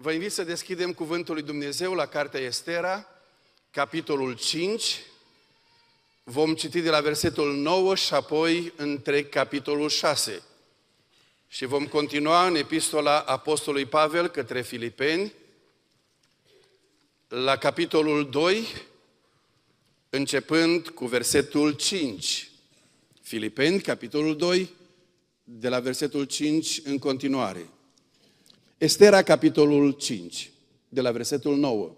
Vă invit să deschidem Cuvântul lui Dumnezeu la Cartea Estera, capitolul 5. Vom citi de la versetul 9 și apoi întreg capitolul 6. Și vom continua în epistola Apostolului Pavel către Filipeni, la capitolul 2, începând cu versetul 5. Filipeni, capitolul 2, de la versetul 5 în continuare. Estera, capitolul 5, de la versetul 9.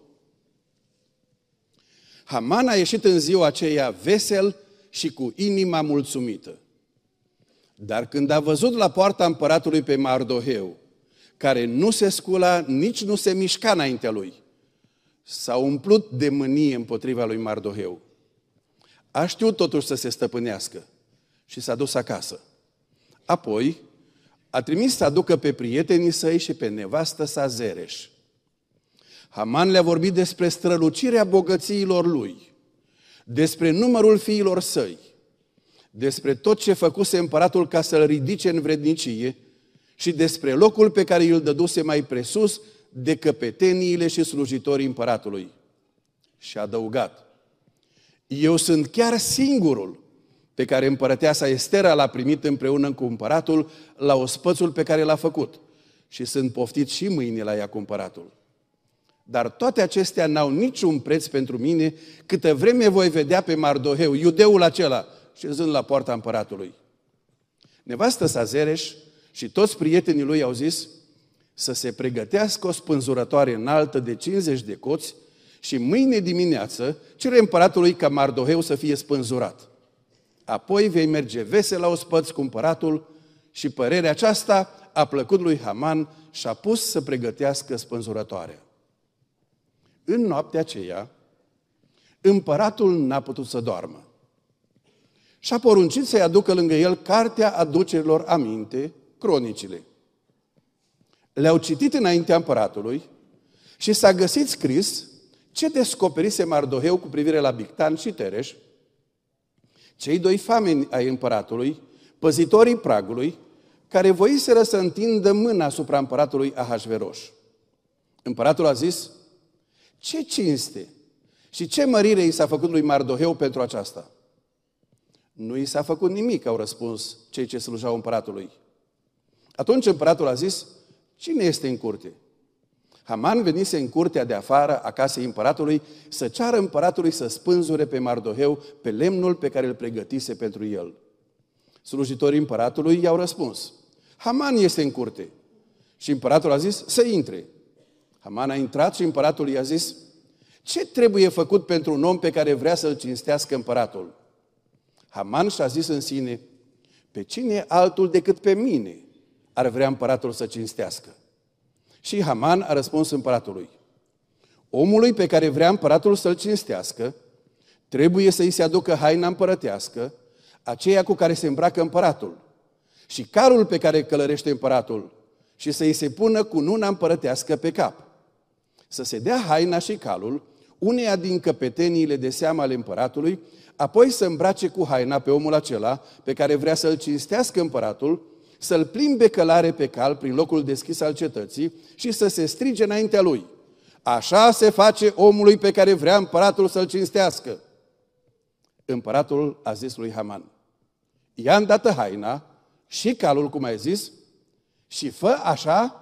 Haman a ieșit în ziua aceea vesel și cu inima mulțumită. Dar când a văzut la poarta împăratului pe Mardoheu, care nu se scula, nici nu se mișca înaintea lui, s-a umplut de mânie împotriva lui Mardoheu. A știut totuși să se stăpânească și s-a dus acasă. Apoi a trimis să aducă pe prietenii săi și pe nevastă sa Zereș. Haman le-a vorbit despre strălucirea bogățiilor lui, despre numărul fiilor săi, despre tot ce făcuse împăratul ca să-l ridice în vrednicie și despre locul pe care îl dăduse mai presus de căpeteniile și slujitorii împăratului. Și a adăugat: eu sunt chiar singurul pe care împărăteasa Estera l-a primit împreună cu împăratul la ospățul pe care l-a făcut și sunt poftit și mâine la ea cu împăratul. Dar toate acestea n-au niciun preț pentru mine câtă vreme voi vedea pe Mardoheu, iudeul acela, șezând la poarta împăratului. Nevastă sa Zereș și toți prietenii lui au zis să se pregătească o spânzurătoare înaltă de 50 de coți și mâine dimineață cere împăratului ca Mardoheu să fie spânzurat. Apoi vei merge vesel la ospăț cu împăratul. Și părerea aceasta a plăcut lui Haman și a pus să pregătească spânzurătoarea. În noaptea aceea, împăratul n-a putut să doarmă. Și-a poruncit să-i aducă lângă el cartea aducerilor aminte, cronicile. Le-au citit înaintea împăratului și s-a găsit scris ce descoperise Mardoheu cu privire la Bigtan și Tereș, cei doi fameni ai împăratului, păzitorii pragului, care voiseră să întindă mâna asupra împăratului Ahasveros. Împăratul a zis: ce cinste și ce mărire i s-a făcut lui Mardoheu pentru aceasta? Nu i s-a făcut nimic, au răspuns cei ce slujau împăratului. Atunci împăratul a zis: cine este în curte? Haman venise în curtea de afară a casei împăratului să ceară împăratului să spânzure pe Mardoheu pe lemnul pe care îl pregătise pentru el. Slujitorii împăratului i-au răspuns: Haman este în curte. Și împăratul a zis să intre. Haman a intrat și împăratul i-a zis: ce trebuie făcut pentru un om pe care vrea să-l cinstească împăratul? Haman și-a zis în sine: pe cine altul decât pe mine ar vrea împăratul să cinstească? Și Haman a răspuns împăratului: omului pe care vrea împăratul să-l cinstească, trebuie să-i se aducă haina împărătească, aceea cu care se îmbracă împăratul, și carul pe care călărește împăratul, și să-i se pună cununa împărătească pe cap. Să se dea haina și calul uneia din căpeteniile de seamă ale împăratului, apoi să îmbrace cu haina pe omul acela pe care vrea să-l cinstească împăratul, să-l plimbe călare pe cal prin locul deschis al cetății și să se strige înaintea lui: așa se face omului pe care vrea împăratul să-l cinstească. Împăratul a zis lui Haman: ia îndată haina și calul, cum ai zis, și fă așa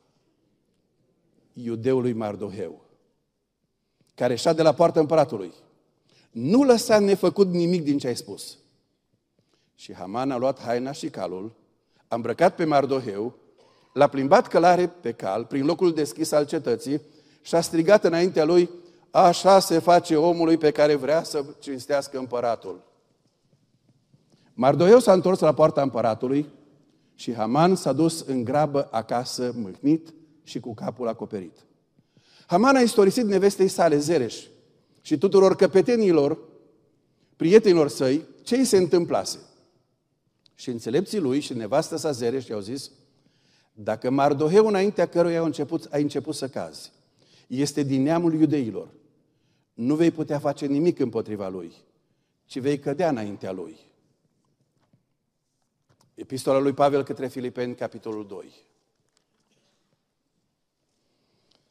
iudeului Mardoheu, care șade la poarta împăratului. Nu lăsa nefăcut nimic din ce ai spus. Și Haman a luat haina și calul, a îmbrăcat pe Mardoheu, l-a plimbat călare pe cal prin locul deschis al cetății și a strigat înaintea lui: așa se face omului pe care vrea să cinstească împăratul. Mardoheu s-a întors la poarta împăratului și Haman s-a dus în grabă acasă mâhnit și cu capul acoperit. Haman a istorisit nevestei sale Zereș și tuturor căpetenilor, prietenilor săi, ce i se întâmplase. Și înțelepții lui și nevastă sa Zereș i-au zis: dacă Mardoheu, înaintea căruia ai început să cazi, este din neamul iudeilor, nu vei putea face nimic împotriva lui, ci vei cădea înaintea lui. Epistola lui Pavel către Filipeni, capitolul 2.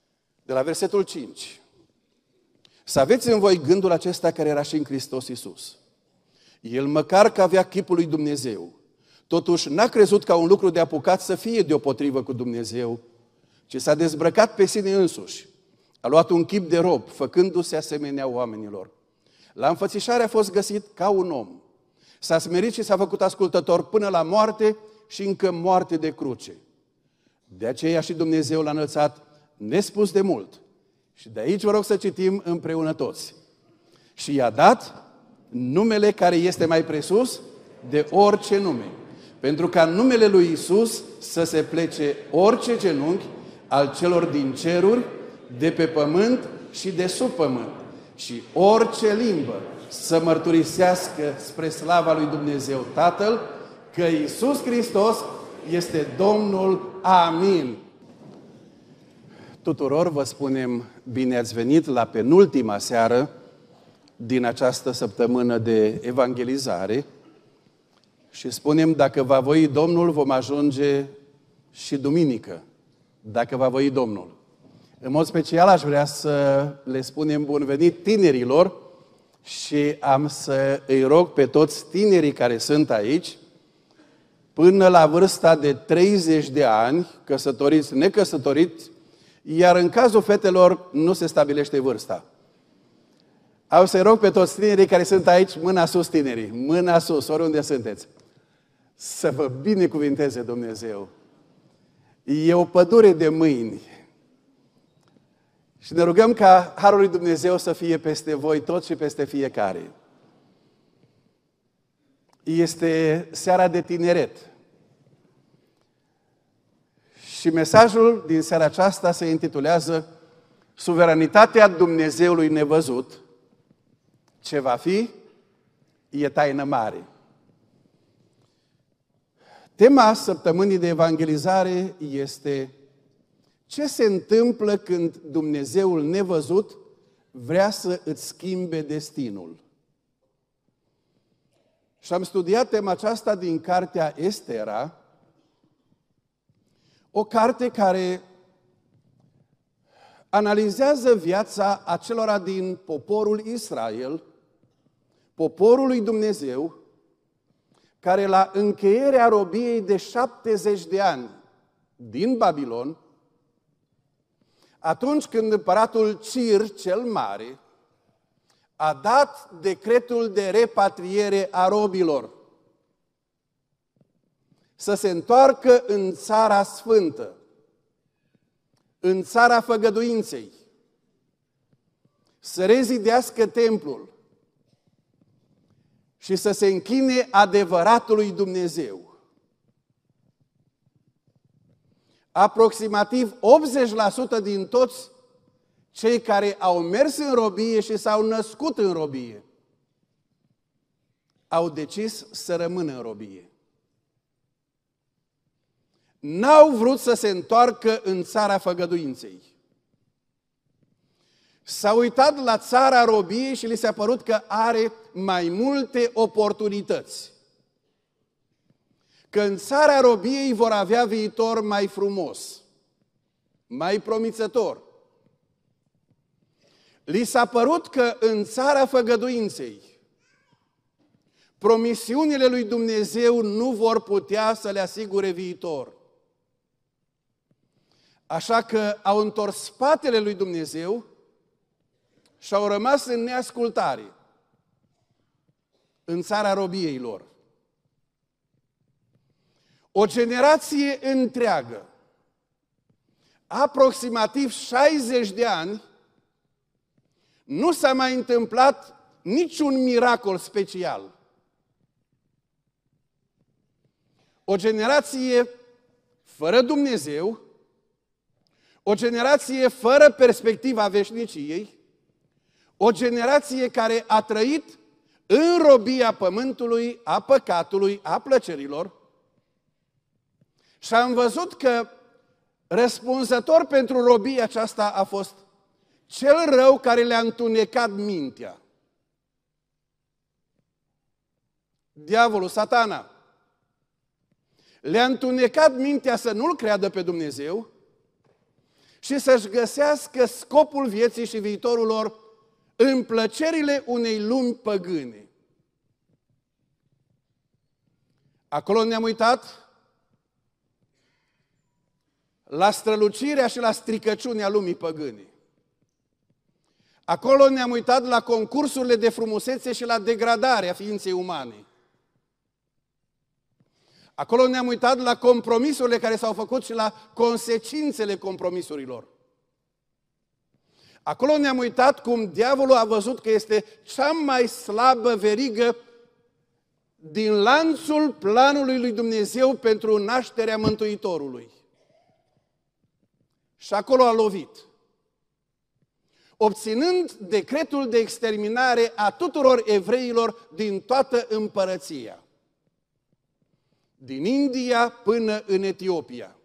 de la versetul 5. Să aveți în voi gândul acesta care era și în Hristos Iisus. El măcar că avea chipul lui Dumnezeu, totuși n-a crezut ca un lucru de apucat să fie deopotrivă cu Dumnezeu, ci s-a dezbrăcat pe sine însuși. A luat un chip de rob, făcându-se asemenea oamenilor. La înfățișare a fost găsit ca un om. S-a smerit și s-a făcut ascultător până la moarte și încă moarte de cruce. De aceea și Dumnezeu l-a înălțat nespus de mult. Și de aici vă rog să citim împreună toți. Și i-a dat numele care este mai presus de orice nume, pentru ca în numele lui Iisus să se plece orice genunchi al celor din ceruri, de pe pământ și de sub pământ, și orice limbă să mărturisească spre slava lui Dumnezeu Tatăl că Iisus Hristos este Domnul. Amin. Tuturor vă spunem bine ați venit la penultima seară din această săptămână de evangelizare și spunem, dacă va voi Domnul, vom ajunge și duminică, dacă va voi Domnul. În mod special aș vrea să le spunem bun venit tinerilor și am să îi rog pe toți tinerii care sunt aici, până la vârsta de 30 de ani, căsătoriți, necăsătoriți, iar în cazul fetelor nu se stabilește vârsta. Am să-i rog pe toți tinerii care sunt aici, mâna sus tinerii, mâna sus, oriunde sunteți. Să vă binecuvinteze Dumnezeu. E o pădure de mâini. Și ne rugăm ca harul lui Dumnezeu să fie peste voi toți și peste fiecare. Este seara de tineret. Și mesajul din seara aceasta se intitulează Suveranitatea Dumnezeului nevăzut. Ce va fi, e taină mare. Tema săptămânii de evangelizare este ce se întâmplă când Dumnezeul nevăzut vrea să îți schimbe destinul. Și am studiat tema aceasta din cartea Estera, o carte care analizează viața acelora din poporul Israel, poporul lui Dumnezeu, care la încheierea robiei de 70 de ani din Babilon, atunci când împăratul Cir cel Mare a dat decretul de repatriere a robilor, să se întoarcă în țara sfântă, în țara făgăduinței, să rezidească templul și să se închine adevăratului Dumnezeu. Aproximativ 80% din toți cei care au mers în robie și s-au născut în robie au decis să rămână în robie. N-au vrut să se întoarcă în țara făgăduinței. S-au uitat la țara robiei și li s-a părut că are mai multe oportunități. Că în țara robiei vor avea viitor mai frumos, mai promițător. Li s-a părut că în țara făgăduinței promisiunile lui Dumnezeu nu vor putea să le asigure viitor. Așa că au întors spatele lui Dumnezeu și au rămas în neascultare în țara robiei lor. O generație întreagă, aproximativ 60 de ani, nu s-a mai întâmplat niciun miracol special. O generație fără Dumnezeu, o generație fără perspectiva veșniciei, o generație care a trăit în robia pământului, a păcatului, a plăcerilor, și am văzut că răspunzător pentru robia aceasta a fost cel rău care le-a întunecat mintea. Diavolul, Satana, le-a întunecat mintea să nu-L creadă pe Dumnezeu și să-și găsească scopul vieții și viitorul lor în plăcerile unei lumi păgâne. Acolo ne-am uitat la strălucirea și la stricăciunea lumii păgâne. Acolo ne-am uitat la concursurile de frumusețe și la degradarea ființei umane. Acolo ne-am uitat la compromisurile care s-au făcut și la consecințele compromisurilor. Acolo ne-am uitat cum diavolul a văzut că este cea mai slabă verigă din lanțul planului lui Dumnezeu pentru nașterea Mântuitorului. Și acolo a lovit, obținând decretul de exterminare a tuturor evreilor din toată împărăția, din India până în Etiopia.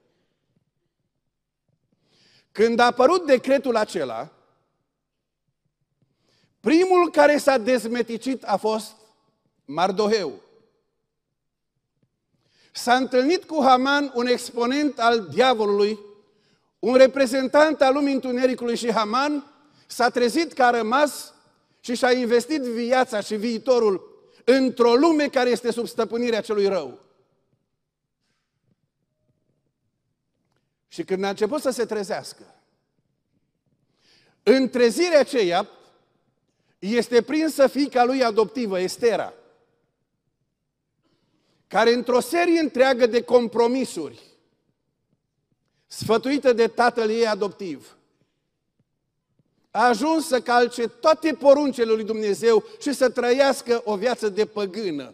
Când a apărut decretul acela, primul care s-a dezmeticit a fost Mardoheu. S-a întâlnit cu Haman, un exponent al diavolului, un reprezentant al lumii întunericului, și Haman s-a trezit că a rămas și și-a investit viața și viitorul într-o lume care este sub stăpânirea celui rău. Și când a început să se trezească, în trezirea aceea este prinsă fiica lui adoptivă, Estera, care într-o serie întreagă de compromisuri, sfătuită de tatăl ei adoptiv, a ajuns să calce toate poruncile lui Dumnezeu și să trăiască o viață de păgână.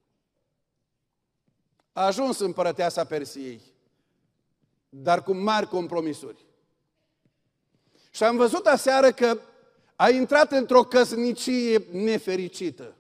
A ajuns împărăteasa Persiei, dar cu mari compromisuri. Și am văzut aseară că a intrat într-o căsnicie nefericită,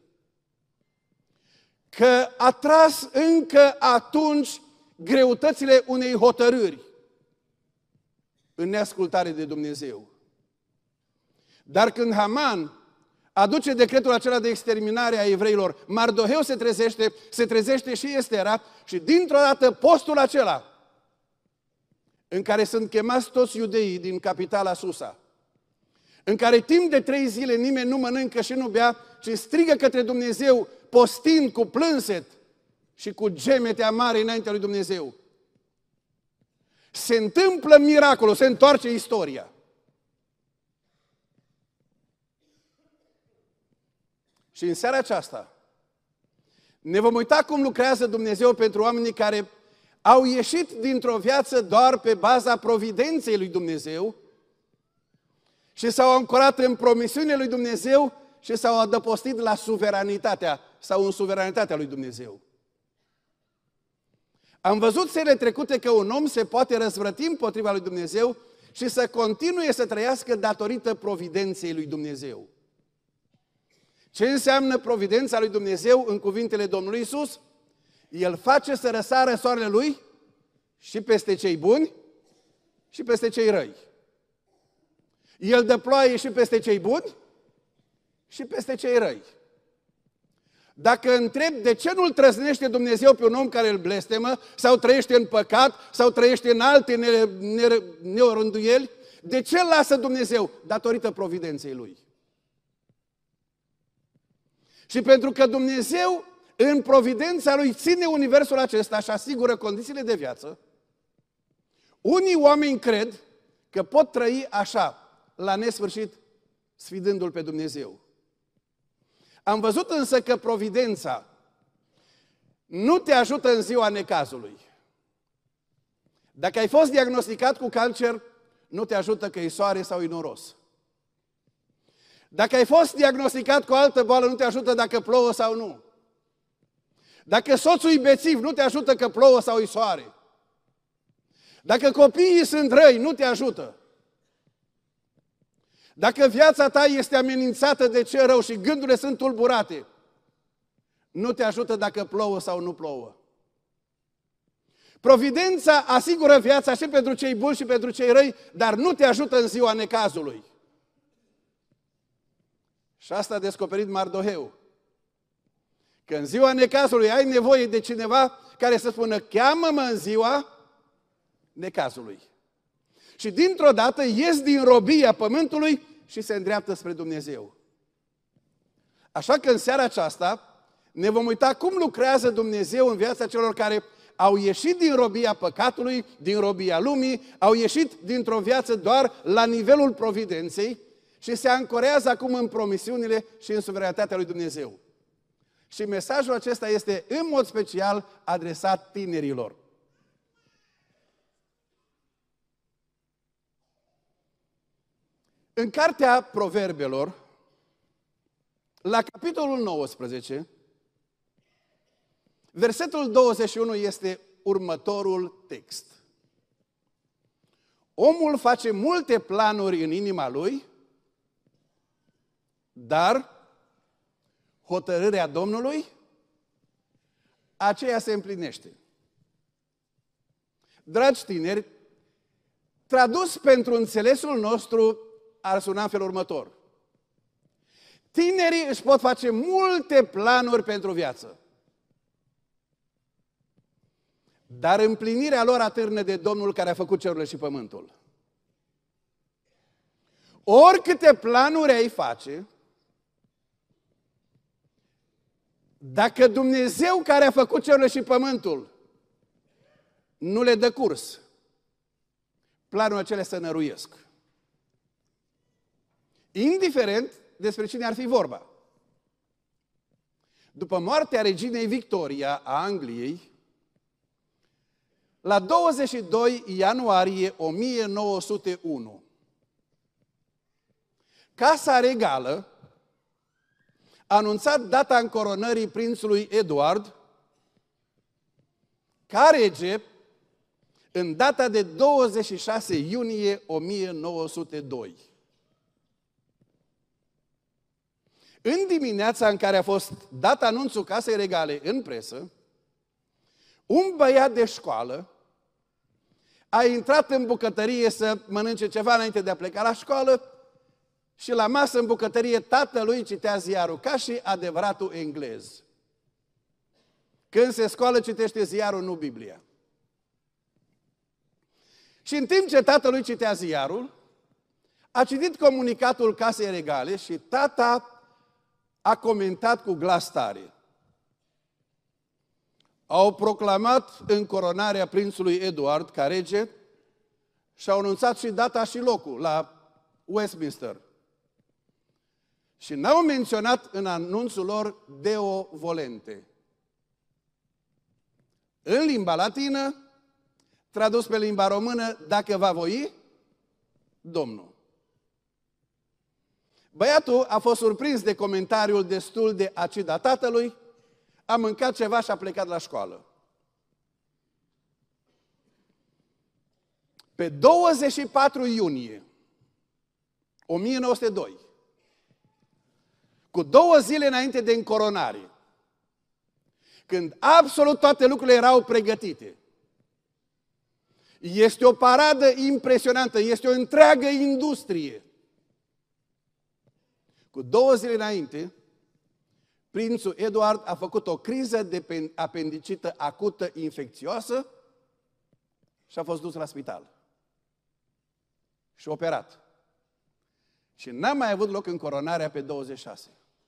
că a tras încă atunci greutățile unei hotărâri în neascultare de Dumnezeu. Dar când Haman aduce decretul acela de exterminare a evreilor, Mardoheu se trezește și Estera, și dintr-o dată postul acela în care sunt chemați toți iudeii din capitala Susa, în care timp de 3 zile nimeni nu mănâncă și nu bea, ci strigă către Dumnezeu, postind cu plânset și cu gemete amare înaintea lui Dumnezeu. Se întâmplă miracolul, se întoarce istoria. Și în seara aceasta ne vom uita cum lucrează Dumnezeu pentru oamenii care au ieșit dintr-o viață doar pe baza providenței lui Dumnezeu și s-au ancorat în promisiunile lui Dumnezeu și s-au adăpostit la suveranitatea sau în suveranitatea lui Dumnezeu. Am văzut zilele trecute că un om se poate răzvrăti împotriva lui Dumnezeu și să continue să trăiască datorită providenței lui Dumnezeu. Ce înseamnă providența lui Dumnezeu în cuvintele Domnului Iisus? El face să răsară soarele Lui și peste cei buni și peste cei răi. El dă ploaie și peste cei buni și peste cei răi. Dacă întreb de ce nu-l trăznește Dumnezeu pe un om care îl blestemă, sau trăiește în păcat, sau trăiește în alte neorânduieli, de ce îl lasă Dumnezeu? Datorită providenței Lui. Și pentru că Dumnezeu, în providența Lui, ține universul acesta și asigură condițiile de viață, unii oameni cred că pot trăi așa, la nesfârșit, sfidându-L pe Dumnezeu. Am văzut însă că providența nu te ajută în ziua necazului. Dacă ai fost diagnosticat cu cancer, nu te ajută că e soare sau e noros. Dacă ai fost diagnosticat cu o altă boală, nu te ajută dacă plouă sau nu. Dacă soțul e bețiv, nu te ajută că plouă sau e soare. Dacă copiii sunt răi, nu te ajută. Dacă viața ta este amenințată de ce rău și gândurile sunt tulburate, nu te ajută dacă plouă sau nu plouă. Providența asigură viața și pentru cei buni și pentru cei răi, dar nu te ajută în ziua necazului. Și asta a descoperit Mardoheu. Că în ziua necazului ai nevoie de cineva care să spună, cheamă-mă în ziua necazului. Și dintr-o dată ies din robia pământului și se îndreaptă spre Dumnezeu. Așa că în seara aceasta ne vom uita cum lucrează Dumnezeu în viața celor care au ieșit din robia păcatului, din robia lumii, au ieșit dintr-o viață doar la nivelul providenței și se ancorează acum în promisiunile și în suveranitatea lui Dumnezeu. Și mesajul acesta este în mod special adresat tinerilor. În cartea Proverbelor, la capitolul 19, versetul 21 este următorul text. Omul face multe planuri în inima lui, dar hotărârea Domnului, aceea se împlinește. Dragi tineri, tradus pentru înțelesul nostru, ar suna în felul următor. Tinerii își pot face multe planuri pentru viață, dar împlinirea lor atârnă de Domnul care a făcut cerurile și pământul. Oricâte planuri ai face, dacă Dumnezeu care a făcut cerurile și pământul nu le dă curs, planurile acelea se năruiesc. Indiferent despre cine ar fi vorba. După moartea reginei Victoria a Angliei, la 22 ianuarie 1901, Casa Regală a anunțat data încoronării prințului Eduard ca rege în data de 26 iunie 1902. În dimineața în care a fost dat anunțul Casei Regale în presă, un băiat de școală a intrat în bucătărie să mănânce ceva înainte de a pleca la școală și la masă în bucătărie tatălui citea ziarul, ca și adevăratul englez. Când se scoală, citește ziarul, nu Biblia. Și în timp ce tatălui citea ziarul, a citit comunicatul Casei Regale și tata a comentat cu glas tare. Au proclamat încoronarea prințului Eduard ca rege și au anunțat și data și locul la Westminster. Și n-au menționat în anunțul lor Deo volente. În limba latină, tradus pe limba română, dacă va voi, Domnul. Băiatul a fost surprins de comentariul destul de acid a tatălui, a mâncat ceva și a plecat la școală. Pe 24 iunie 1902, cu 2 zile înainte de încoronare, când absolut toate lucrurile erau pregătite, este o paradă impresionantă, este o întreagă industrie. Cu 2 zile înainte, prințul Eduard a făcut o criză de apendicită acută infecțioasă și a fost dus la spital. Și operat. Și n-a mai avut loc încoronarea pe 26.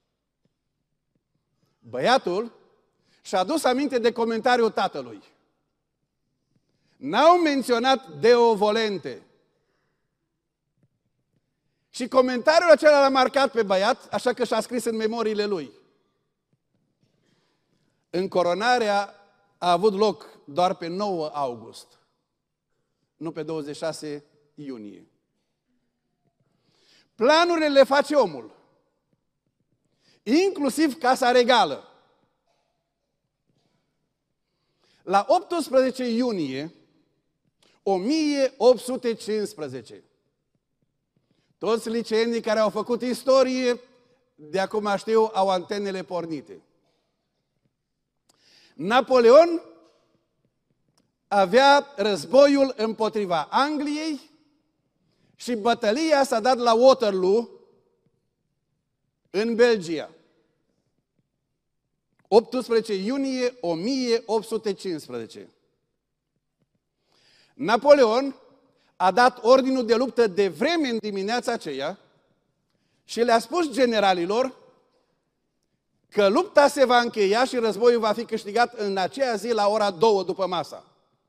Băiatul și-a adus aminte de comentariul tatălui. N-au menționat Deo volente. Și comentariul acela l-a marcat pe băiat, așa că și-a scris în memoriile lui. Încoronarea a avut loc doar pe 9 august, nu pe 26 iunie. Planurile le face omul, inclusiv Casa Regală. La 18 iunie 1815, toți liceenii care au făcut istorie, de acum știu, au antenele pornite. Napoleon avea războiul împotriva Angliei și bătălia s-a dat la Waterloo, în Belgia. 18 iunie 1815. Napoleon a dat ordinul de luptă de vreme în dimineața aceea și le-a spus generalilor că lupta se va încheia și războiul va fi câștigat în aceea zi la ora 2 după masa.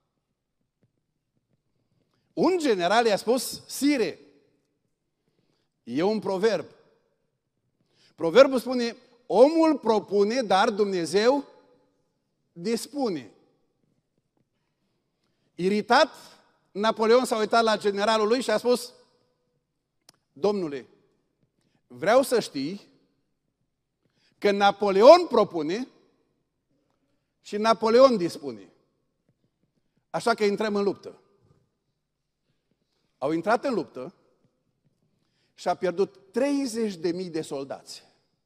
Un general i-a spus: sire, e un proverb. Proverbul spune: omul propune, dar Dumnezeu dispune. Iritat, Napoleon s-a uitat la generalul lui și a spus: domnule, vreau să știi că Napoleon propune și Napoleon dispune. Așa că intrăm în luptă. Au intrat în luptă și a pierdut 30.000 de soldați.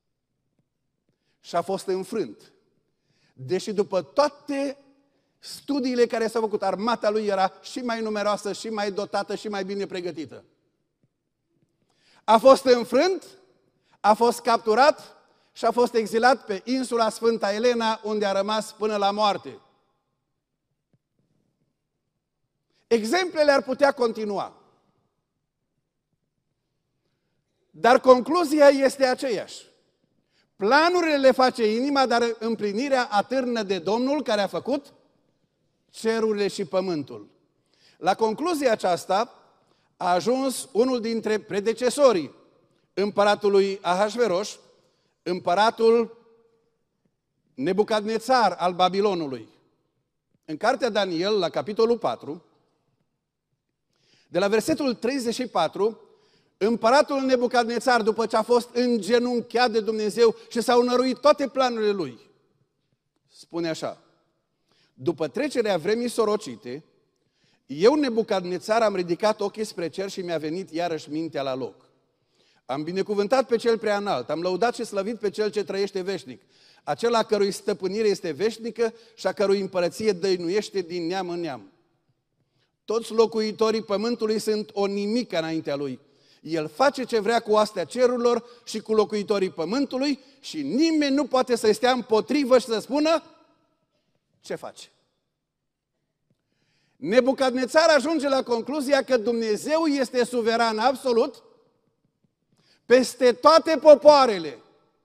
Și a fost înfrânt. Deși după toate studiile care s-au făcut, armata lui era și mai numeroasă, și mai dotată, și mai bine pregătită. A fost înfrânt, a fost capturat și a fost exilat pe insula Sfânta Elena, unde a rămas până la moarte. Exemplele ar putea continua. Dar concluzia este aceeași. Planurile le face inima, dar împlinirea atârnă de Domnul care a făcut cerurile și pământul. La concluzia aceasta a ajuns unul dintre predecesorii împăratului Ahasveros, împăratul Nebucadnețar al Babilonului. În cartea Daniel, la capitolul 4, de la versetul 34, împăratul Nebucadnețar, după ce a fost îngenunchiat de Dumnezeu și s-au năruit toate planurile lui, spune așa: după trecerea vremii sorocite, eu, Nebucadnețar, am ridicat ochii spre cer și mi-a venit iarăși mintea la loc. Am binecuvântat pe cel prea înalt, am lăudat și slăvit pe cel ce trăiește veșnic, acela cărui stăpânire este veșnică și a cărui împărăție dăinuiește din neam în neam. Toți locuitorii pământului sunt o nimică înaintea lui. El face ce vrea cu oastea cerurilor și cu locuitorii pământului și nimeni nu poate să stea împotrivă și să spună ce face. Nebucadnețar ajunge la concluzia că Dumnezeu este suveran absolut peste toate popoarele,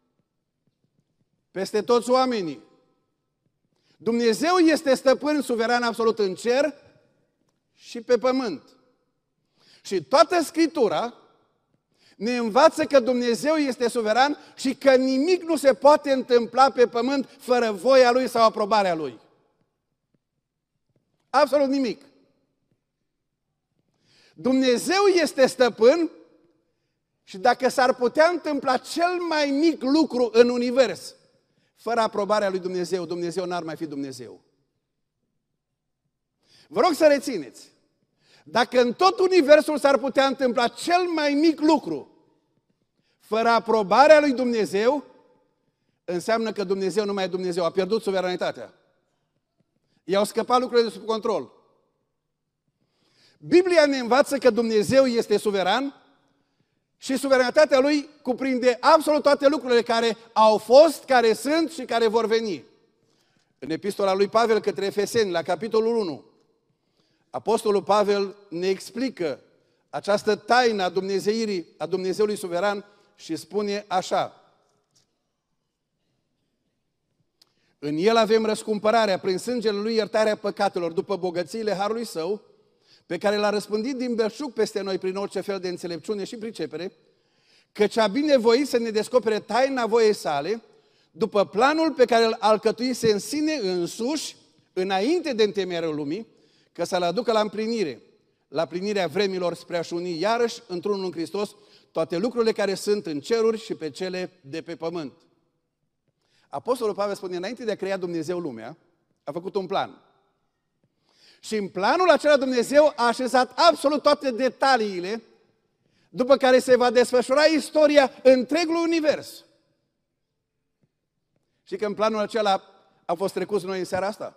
peste toți oamenii. Dumnezeu este stăpân suveran absolut în cer și pe pământ. Și toată Scriptura ne învață că Dumnezeu este suveran și că nimic nu se poate întâmpla pe pământ fără voia Lui sau aprobarea Lui. Absolut nimic. Dumnezeu este stăpân și dacă s-ar putea întâmpla cel mai mic lucru în univers fără aprobarea lui Dumnezeu, Dumnezeu n-ar mai fi Dumnezeu. Vă rog să rețineți. Dacă în tot universul s-ar putea întâmpla cel mai mic lucru fără aprobarea lui Dumnezeu, înseamnă că Dumnezeu nu mai e Dumnezeu, a pierdut suveranitatea. I-au scăpat lucrurile de sub control. Biblia ne învață că Dumnezeu este suveran și suveranitatea Lui cuprinde absolut toate lucrurile care au fost, care sunt și care vor veni. În epistola lui Pavel către Efeseni, la capitolul 1, Apostolul Pavel ne explică această taină a dumnezeirii, a Dumnezeului suveran și spune așa: în El avem răscumpărarea, prin sângele Lui iertarea păcatelor, după bogățiile harului Său, pe care L-a răspândit din belșug peste noi prin orice fel de înțelepciune și pricepere, căci a binevoit să ne descopere taina voiei Sale, după planul pe care îl alcătuise în sine însuși, înainte de întemeierea lumii, că să-L aducă la împlinire, la plinirea vremilor spre a-și uni iarăși într-unul în Hristos toate lucrurile care sunt în ceruri și pe cele de pe pământ. Apostolul Pavel spune, înainte de a crea Dumnezeu lumea, a făcut un plan. Și în planul acela Dumnezeu a așezat absolut toate detaliile după care se va desfășura istoria întregului univers. Și că în planul acela a fost trecut noi în seara asta.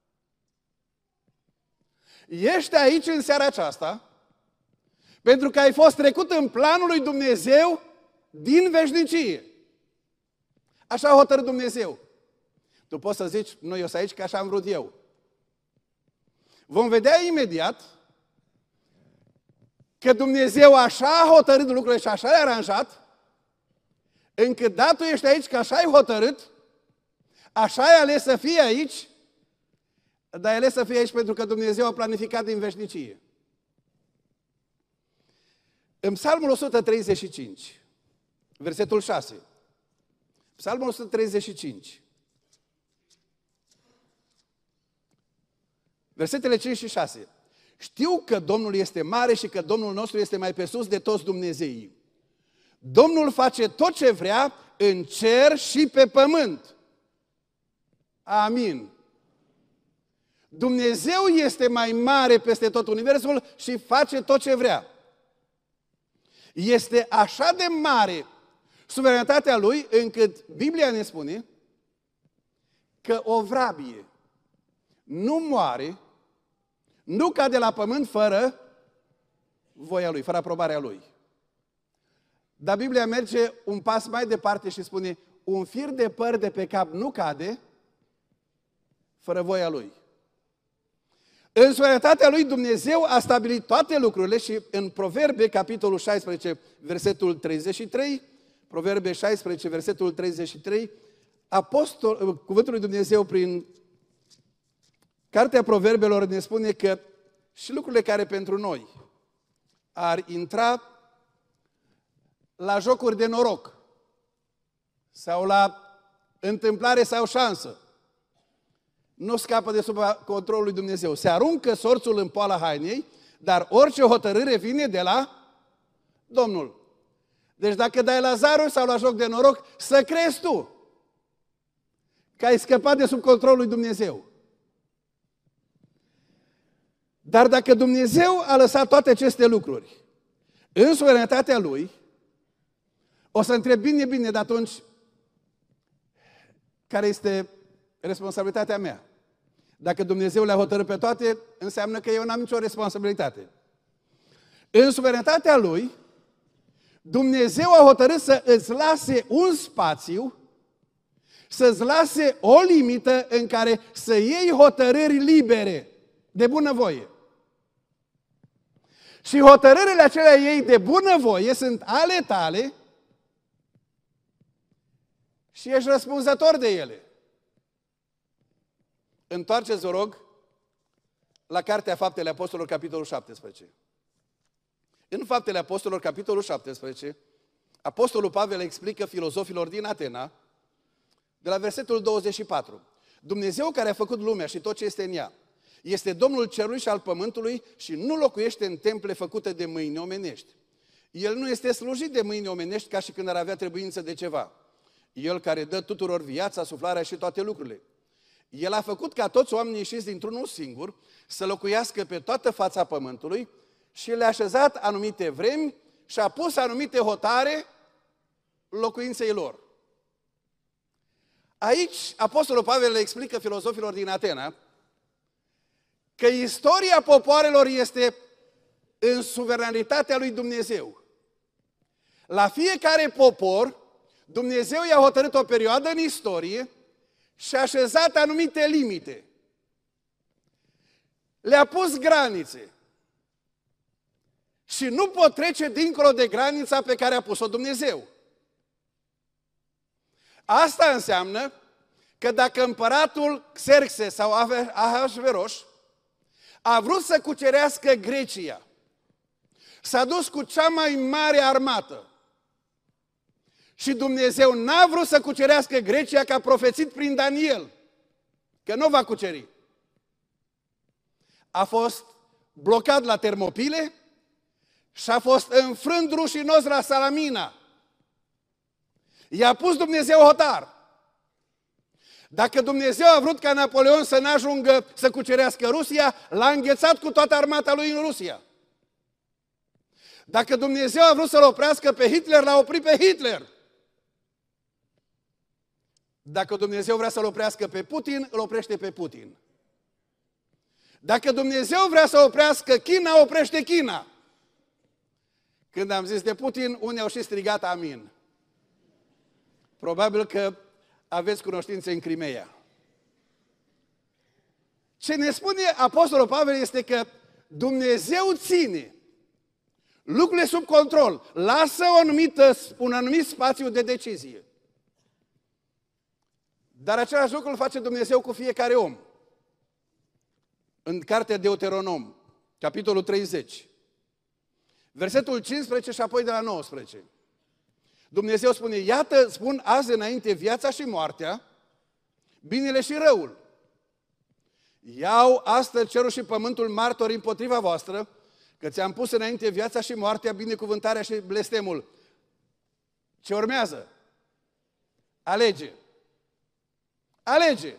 Ești aici în seara aceasta pentru că ai fost trecut în planul lui Dumnezeu din veșnicie. Așa a hotărât Dumnezeu. Tu poți să zici, nu, eu sunt aici că așa am vrut eu. Vom vedea imediat că Dumnezeu așa a hotărât lucrurile și așa le-a aranjat, încât da, tu ești aici că așa ai hotărât, așa ai ales să fii aici, dar ai ales să fii aici pentru că Dumnezeu a planificat din veșnicie. În Psalmul 135, versetul 6, Psalmul 135, versetele 5 și 6. Știu că Domnul este mare și că Domnul nostru este mai pe sus de toți Dumnezeii. Domnul face tot ce vrea în cer și pe pământ. Amin. Dumnezeu este mai mare peste tot universul și face tot ce vrea. Este așa de mare suveranitatea Lui, încât Biblia ne spune că o vrabie nu moare, nu cade la pământ fără voia Lui, fără aprobarea Lui. Dar Biblia merge un pas mai departe și spune, un fir de păr de pe cap nu cade fără voia Lui. În suveranitatea Lui Dumnezeu a stabilit toate lucrurile și în Proverbe, capitolul 16, versetul 33, Proverbe 16, versetul 33, cuvântul lui Dumnezeu prin Cartea Proverbelor ne spune că și lucrurile care pentru noi ar intra la jocuri de noroc sau la întâmplare sau șansă, nu scapă de sub controlul lui Dumnezeu. Se aruncă sorțul în poala hainei, dar orice hotărâre vine de la Domnul. Deci dacă dai la zaruri sau la joc de noroc, să crezi tu că ai scăpat de sub controlul lui Dumnezeu. Dar dacă Dumnezeu a lăsat toate aceste lucruri în suveranitatea Lui, o să întreb bine, de atunci, care este responsabilitatea mea? Dacă Dumnezeu le-a hotărât pe toate, înseamnă că eu n-am nicio responsabilitate. În suveranitatea Lui, Dumnezeu a hotărât să îți lase un spațiu, să-ți lase o limită în care să iei hotărâri libere, de bunăvoie. Și hotărârile acelea ei de bunăvoie sunt ale tale și ești răspunzător de ele. Întoarceți, vă rog, la Cartea Faptele Apostolilor, capitolul 17. În Faptele Apostolilor, capitolul 17, Apostolul Pavel explică filozofilor din Atena, de la versetul 24. Dumnezeu care a făcut lumea și tot ce este în ea, este Domnul cerului și al pământului și nu locuiește în temple făcute de mâini omenești. El nu este slujit de mâini omenești ca și când ar avea trebuință de ceva. El care dă tuturor viața, suflarea și toate lucrurile. El a făcut ca toți oamenii ieșiți dintr-unul singur să locuiască pe toată fața pământului și le-a așezat anumite vremi și a pus anumite hotare locuinței lor. Aici, Apostolul Pavel le explică filozofilor din Atena că istoria popoarelor este în suveranitatea lui Dumnezeu. La fiecare popor, Dumnezeu i-a hotărât o perioadă în istorie și a așezat anumite limite. Le-a pus granițe. Și nu pot trece dincolo de granița pe care a pus-o Dumnezeu. Asta înseamnă că dacă împăratul Xerxes sau Ahasveros a vrut să cucerească Grecia, s-a dus cu cea mai mare armată și Dumnezeu n-a vrut să cucerească Grecia ca profețit prin Daniel, că nu va cuceri. A fost blocat la Termopile și a fost înfrânt rușinos la Salamina. I-a pus Dumnezeu hotar. Dacă Dumnezeu a vrut ca Napoleon să n-ajungă să cucerească Rusia, l-a înghețat cu toată armata lui în Rusia. Dacă Dumnezeu a vrut să-l oprească pe Hitler, l-a oprit pe Hitler. Dacă Dumnezeu vrea să-l oprească pe Putin, îl oprește pe Putin. Dacă Dumnezeu vrea să oprească China, oprește China. Când am zis de Putin, unii au și strigat amin. Probabil că aveți cunoștințe în Crimea. Ce ne spune Apostolul Pavel este că Dumnezeu ține Lucrurile sub control. Lasă un anumit spațiu de decizie. Dar același lucru îl face Dumnezeu cu fiecare om. În cartea Deuteronom, capitolul 30, versetul 15 și apoi de la 19. Dumnezeu spune, iată, spun azi înainte viața și moartea, binele și răul. Iau astăzi cerul și pământul martori împotriva voastră, că ți-am pus înainte viața și moartea, binecuvântarea și blestemul. Ce urmează? Alege. Alege.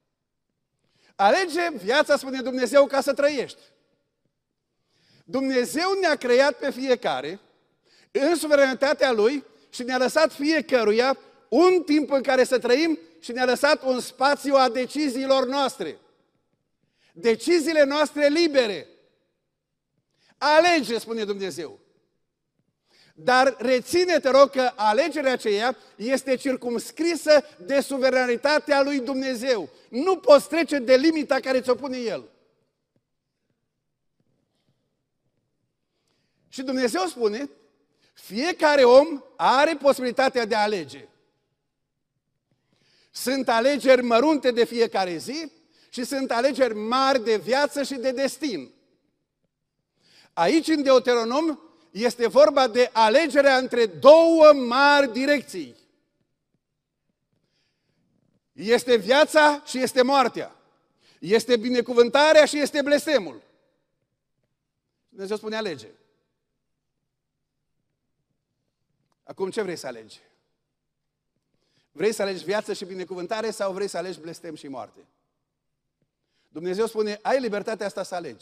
Alege viața, spune Dumnezeu, ca să trăiești. Dumnezeu ne-a creat pe fiecare în suveranitatea Lui și ne-a lăsat fiecăruia un timp în care să trăim și ne-a lăsat un spațiu a deciziilor noastre. Deciziile noastre libere. Alege, spune Dumnezeu. Dar reține, te rog, că alegerea aceea este circumscrisă de suveranitatea lui Dumnezeu. Nu poți trece de limita care ți-o pune El. Și Dumnezeu spune, fiecare om are posibilitatea de a alege. Sunt alegeri mărunte de fiecare zi și sunt alegeri mari de viață și de destin. Aici, în Deuteronom, este vorba de alegerea între două mari direcții. Este viața și este moartea. Este binecuvântarea și este blestemul. Dumnezeu spune, alege. Acum ce vrei să alegi? Vrei să alegi viață și binecuvântare sau vrei să alegi blestem și moarte? Dumnezeu spune, ai libertatea asta să alegi.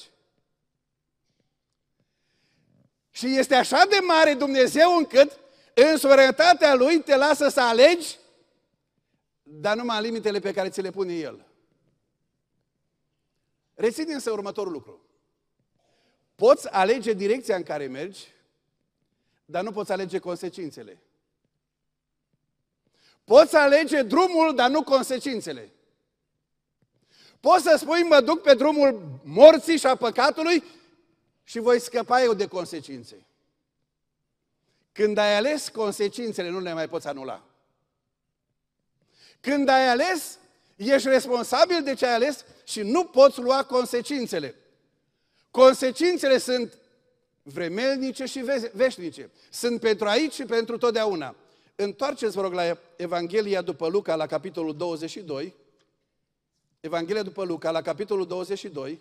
Și este așa de mare Dumnezeu încât în suveranitatea Lui te lasă să alegi, dar numai în limitele pe care ți le pune El. Reține însă următorul lucru. Poți alege direcția în care mergi, dar nu poți alege consecințele. Poți alege drumul, dar nu consecințele. Poți să spui, mă duc pe drumul morții și a păcatului și voi scăpa eu de consecințe. Când ai ales, consecințele nu le mai poți anula. Când ai ales, ești responsabil de ce ai ales și nu poți lua consecințele. Consecințele sunt vremelnice și veșnice. Sunt pentru aici și pentru totdeauna. Întoarceți, vă rog, la Evanghelia după Luca, la capitolul 22. Evanghelia după Luca, la capitolul 22.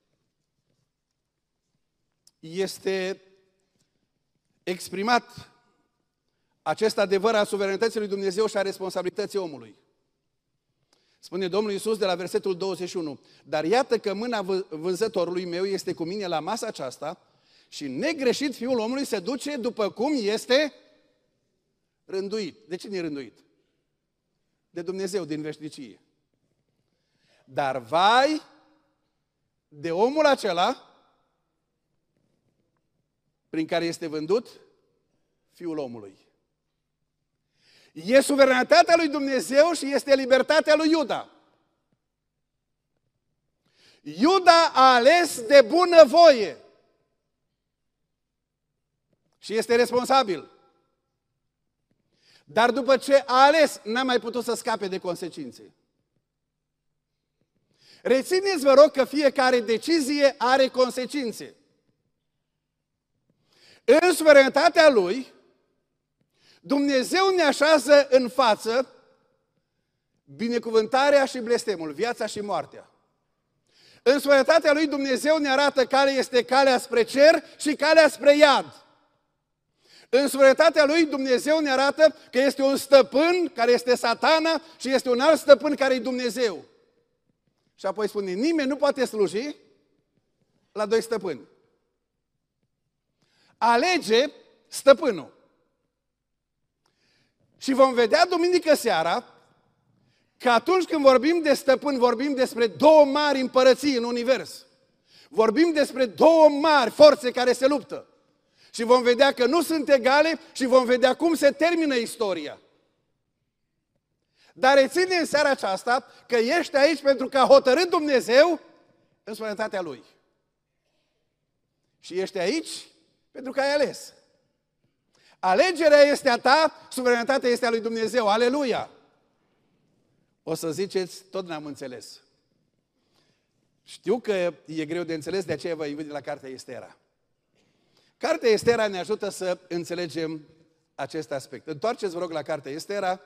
Este exprimat acest adevăr al suveranității lui Dumnezeu și a responsabilității omului. Spune Domnul Iisus de la versetul 21. Dar iată că mâna vânzătorului meu este cu mine la masa aceasta și negreșit Fiul omului se duce după cum este rânduit. De cine e rânduit? De Dumnezeu, din veșnicie. Dar vai de omul acela prin care este vândut Fiul omului. E suveranitatea lui Dumnezeu și este libertatea lui Iuda. Iuda a ales de bună voie și este responsabil. Dar după ce a ales, n-a mai putut să scape de consecințe. Rețineți, vă rog, că fiecare decizie are consecințe. În suveranitatea Lui, Dumnezeu ne așează în față binecuvântarea și blestemul, viața și moartea. În suveranitatea Lui, Dumnezeu ne arată care este calea spre cer și calea spre iad. În suveranitatea Lui, Dumnezeu ne arată că este un stăpân care este Satana și este un alt stăpân care e Dumnezeu. Și apoi spune, nimeni nu poate sluji la doi stăpâni. Alege stăpânul. Și vom vedea duminică seara că atunci când vorbim de stăpân, vorbim despre două mari împărății în univers. Vorbim despre două mari forțe care se luptă. Și vom vedea că nu sunt egale și vom vedea cum se termină istoria. Dar reține în seara aceasta că ești aici pentru că a hotărât Dumnezeu în suveranitatea Lui. Și ești aici Pentru că ai ales. Alegerea este a ta, suveranitatea este a lui Dumnezeu. Aleluia! O să ziceți, tot n-am înțeles. Știu că e greu de înțeles, de aceea vă invit la Cartea Estera. Cartea Estera ne ajută să înțelegem acest aspect. Întoarceți, vă rog, la Cartea Estera,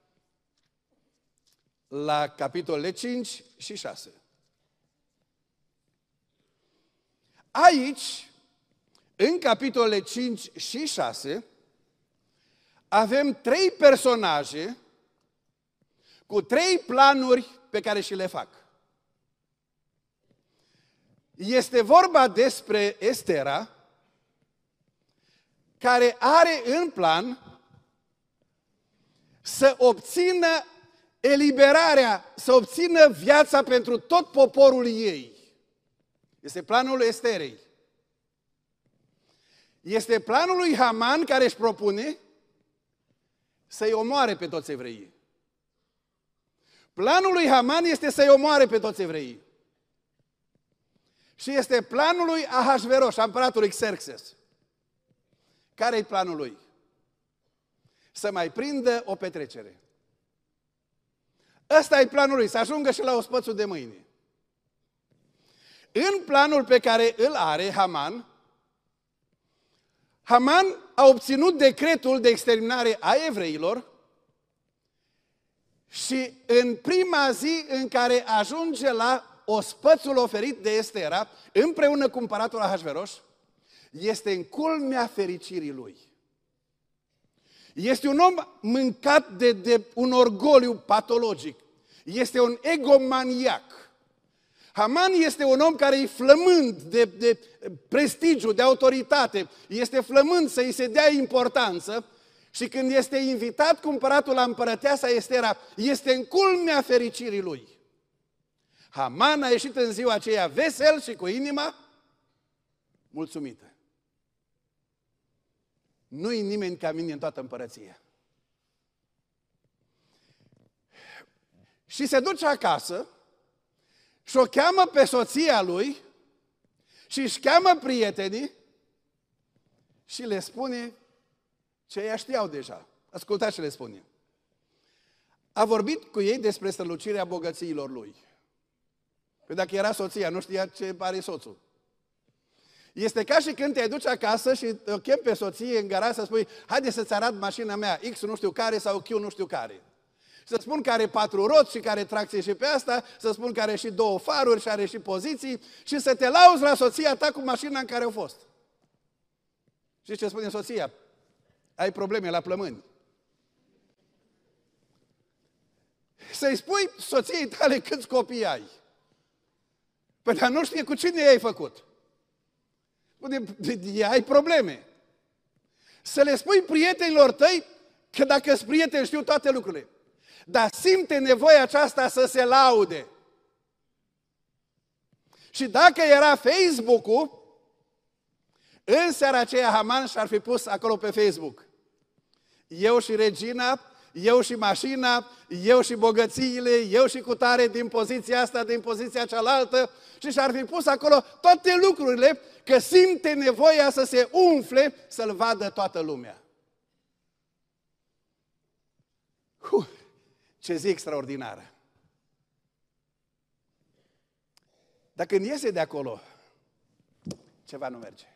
la capitolele 5 și 6. Aici, în capitolele 5 și 6, avem 3 personaje cu 3 planuri pe care și le fac. Este vorba despre Estera, care are în plan să obțină eliberarea, să obțină viața pentru tot poporul ei. Este planul Esterei. Este planul lui Haman, care își propune să-i omoare pe toți evreii. Planul lui Haman este să-i omoare pe toți evreii. Și este planul lui Ahasveros, împăratul Xerxes. Care-i planul lui? Să mai prindă o petrecere. Ăsta e planul lui, să ajungă și la ospățul de mâine. În planul pe care îl are Haman, Haman a obținut decretul de exterminare a evreilor și în prima zi în care ajunge la ospățul oferit de Estera, împreună cu împăratul Ahasveros, este în culmea fericirii lui. Este un om mâncat de un orgoliu patologic. Este un egomaniac. Haman este un om care e flămând de prestigiu, de autoritate. Este flămând să-i se dea importanță și când este invitat cu împăratul la împărăteasa Estera, este în culmea fericirii lui. Haman a ieșit în ziua aceea vesel și cu inima mulțumită. Nu-i nimeni ca mine în toată împărăția. Și se duce acasă și o cheamă pe soția lui și își cheamă prietenii și le spune ce ea știau deja. Ascultați ce le spune. A vorbit cu ei despre strălucirea bogățiilor lui. Păi dacă era soția, nu știa ce are soțul. Este ca și când te duci acasă și o chem pe soție în garaj să spui, haide să-ți arăt mașina mea, X nu știu care sau Q nu știu care. Să spun că are 4 roți și care tracție și pe asta, să spun că are și 2 faruri și are și poziții și să te lauzi la soția ta cu mașina în care au fost. Știți ce spune soția? Ai probleme la plămâni. Să-i spui soției tale câți copii ai. Păi dar nu știe cu cine i-ai făcut. Ai probleme. Să le spui prietenilor tăi că dacă sunt prieteni știu toate lucrurile. Dar simte nevoia aceasta să se laude. Și dacă era Facebook-ul, în seara aceea Haman și-ar fi pus acolo pe Facebook. Eu și regina, eu și mașina, eu și bogățiile, eu și cutare din poziția asta, din poziția cealaltă și și-ar fi pus acolo toate lucrurile că simte nevoia să se umfle, să-l vadă toată lumea. Ce zi extraordinară! Dar când iese de acolo, ceva nu merge.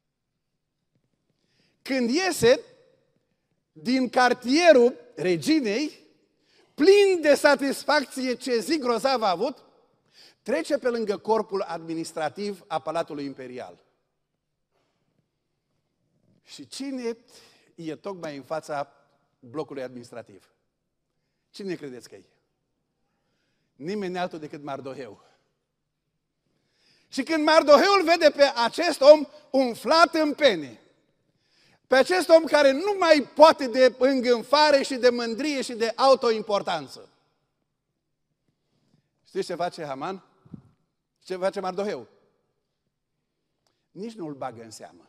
Când iese din cartierul reginei, plin de satisfacție ce zi grozav a avut, trece pe lângă corpul administrativ a Palatului Imperial. Și cine e tocmai în fața blocului administrativ? Cine credeți că e? Nimeni altul decât Mardoheu. Și când Mardoheu îl vede pe acest om umflat în pene, pe acest om care nu mai poate de îngânfare și de mândrie și de autoimportanță. Știți ce face Haman? Ce face Mardoheu? Nici nu-l bagă în seamă.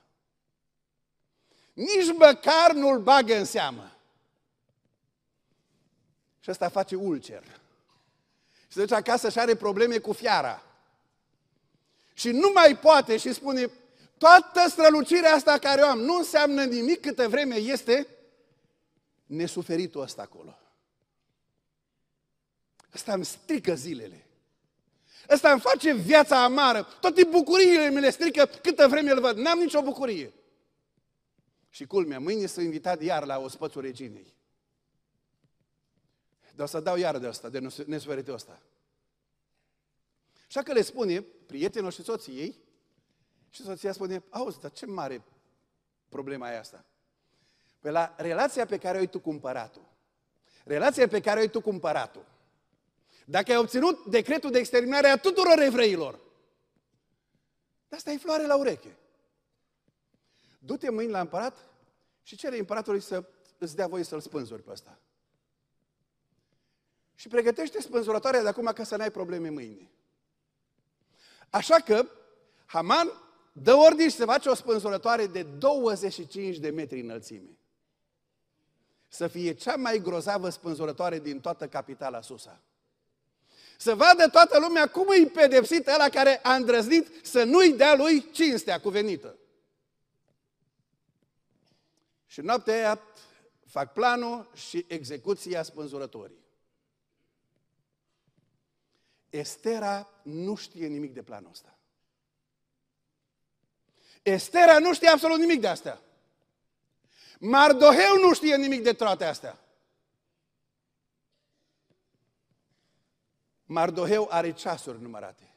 Nici măcar nu-l bagă în seamă. Și ăsta face ulcer. Și se duce acasă și are probleme cu fiara. Și nu mai poate și spune, Toată strălucirea asta care o am nu înseamnă nimic câtă vreme este nesuferitul ăsta acolo. Ăsta îmi strică zilele. Ăsta îmi face viața amară. Toate bucuriile mele strică câtă vreme îl văd. N-am nicio bucurie. Și culmea, mâine sunt invitat iar la ospățul reginei. Dar o să dau iară de asta, de nesuferitul ăsta. Așa că le spune prietenilor și soției, și soția spune, auzi, dar ce mare problema e asta? Păi la relația pe care o ai tu cu împăratul, relația pe care o ai tu cu împăratul, dacă ai obținut decretul de exterminare a tuturor evreilor, asta e floare la ureche. Du-te mâini la împărat și cere împăratului să îți dea voie să-l spânzuri pe ăsta. Și pregătește spânzurătoarea de acum ca să n-ai probleme mâine. Așa că Haman dă ordine și se face o spânzurătoare de 25 de metri înălțime. Să fie cea mai grozavă spânzurătoare din toată capitala Susa. Să vadă toată lumea cum îi pedepsit ăla care a îndrăznit să nu-i dea lui cinstea cuvenită. Și noaptea aia fac planul și execuția spânzurătorii. Estera nu știe nimic de planul ăsta. Estera nu știe absolut nimic de astea. Mardoheu nu știe nimic de toate astea. Mardoheu are ceasuri numărate.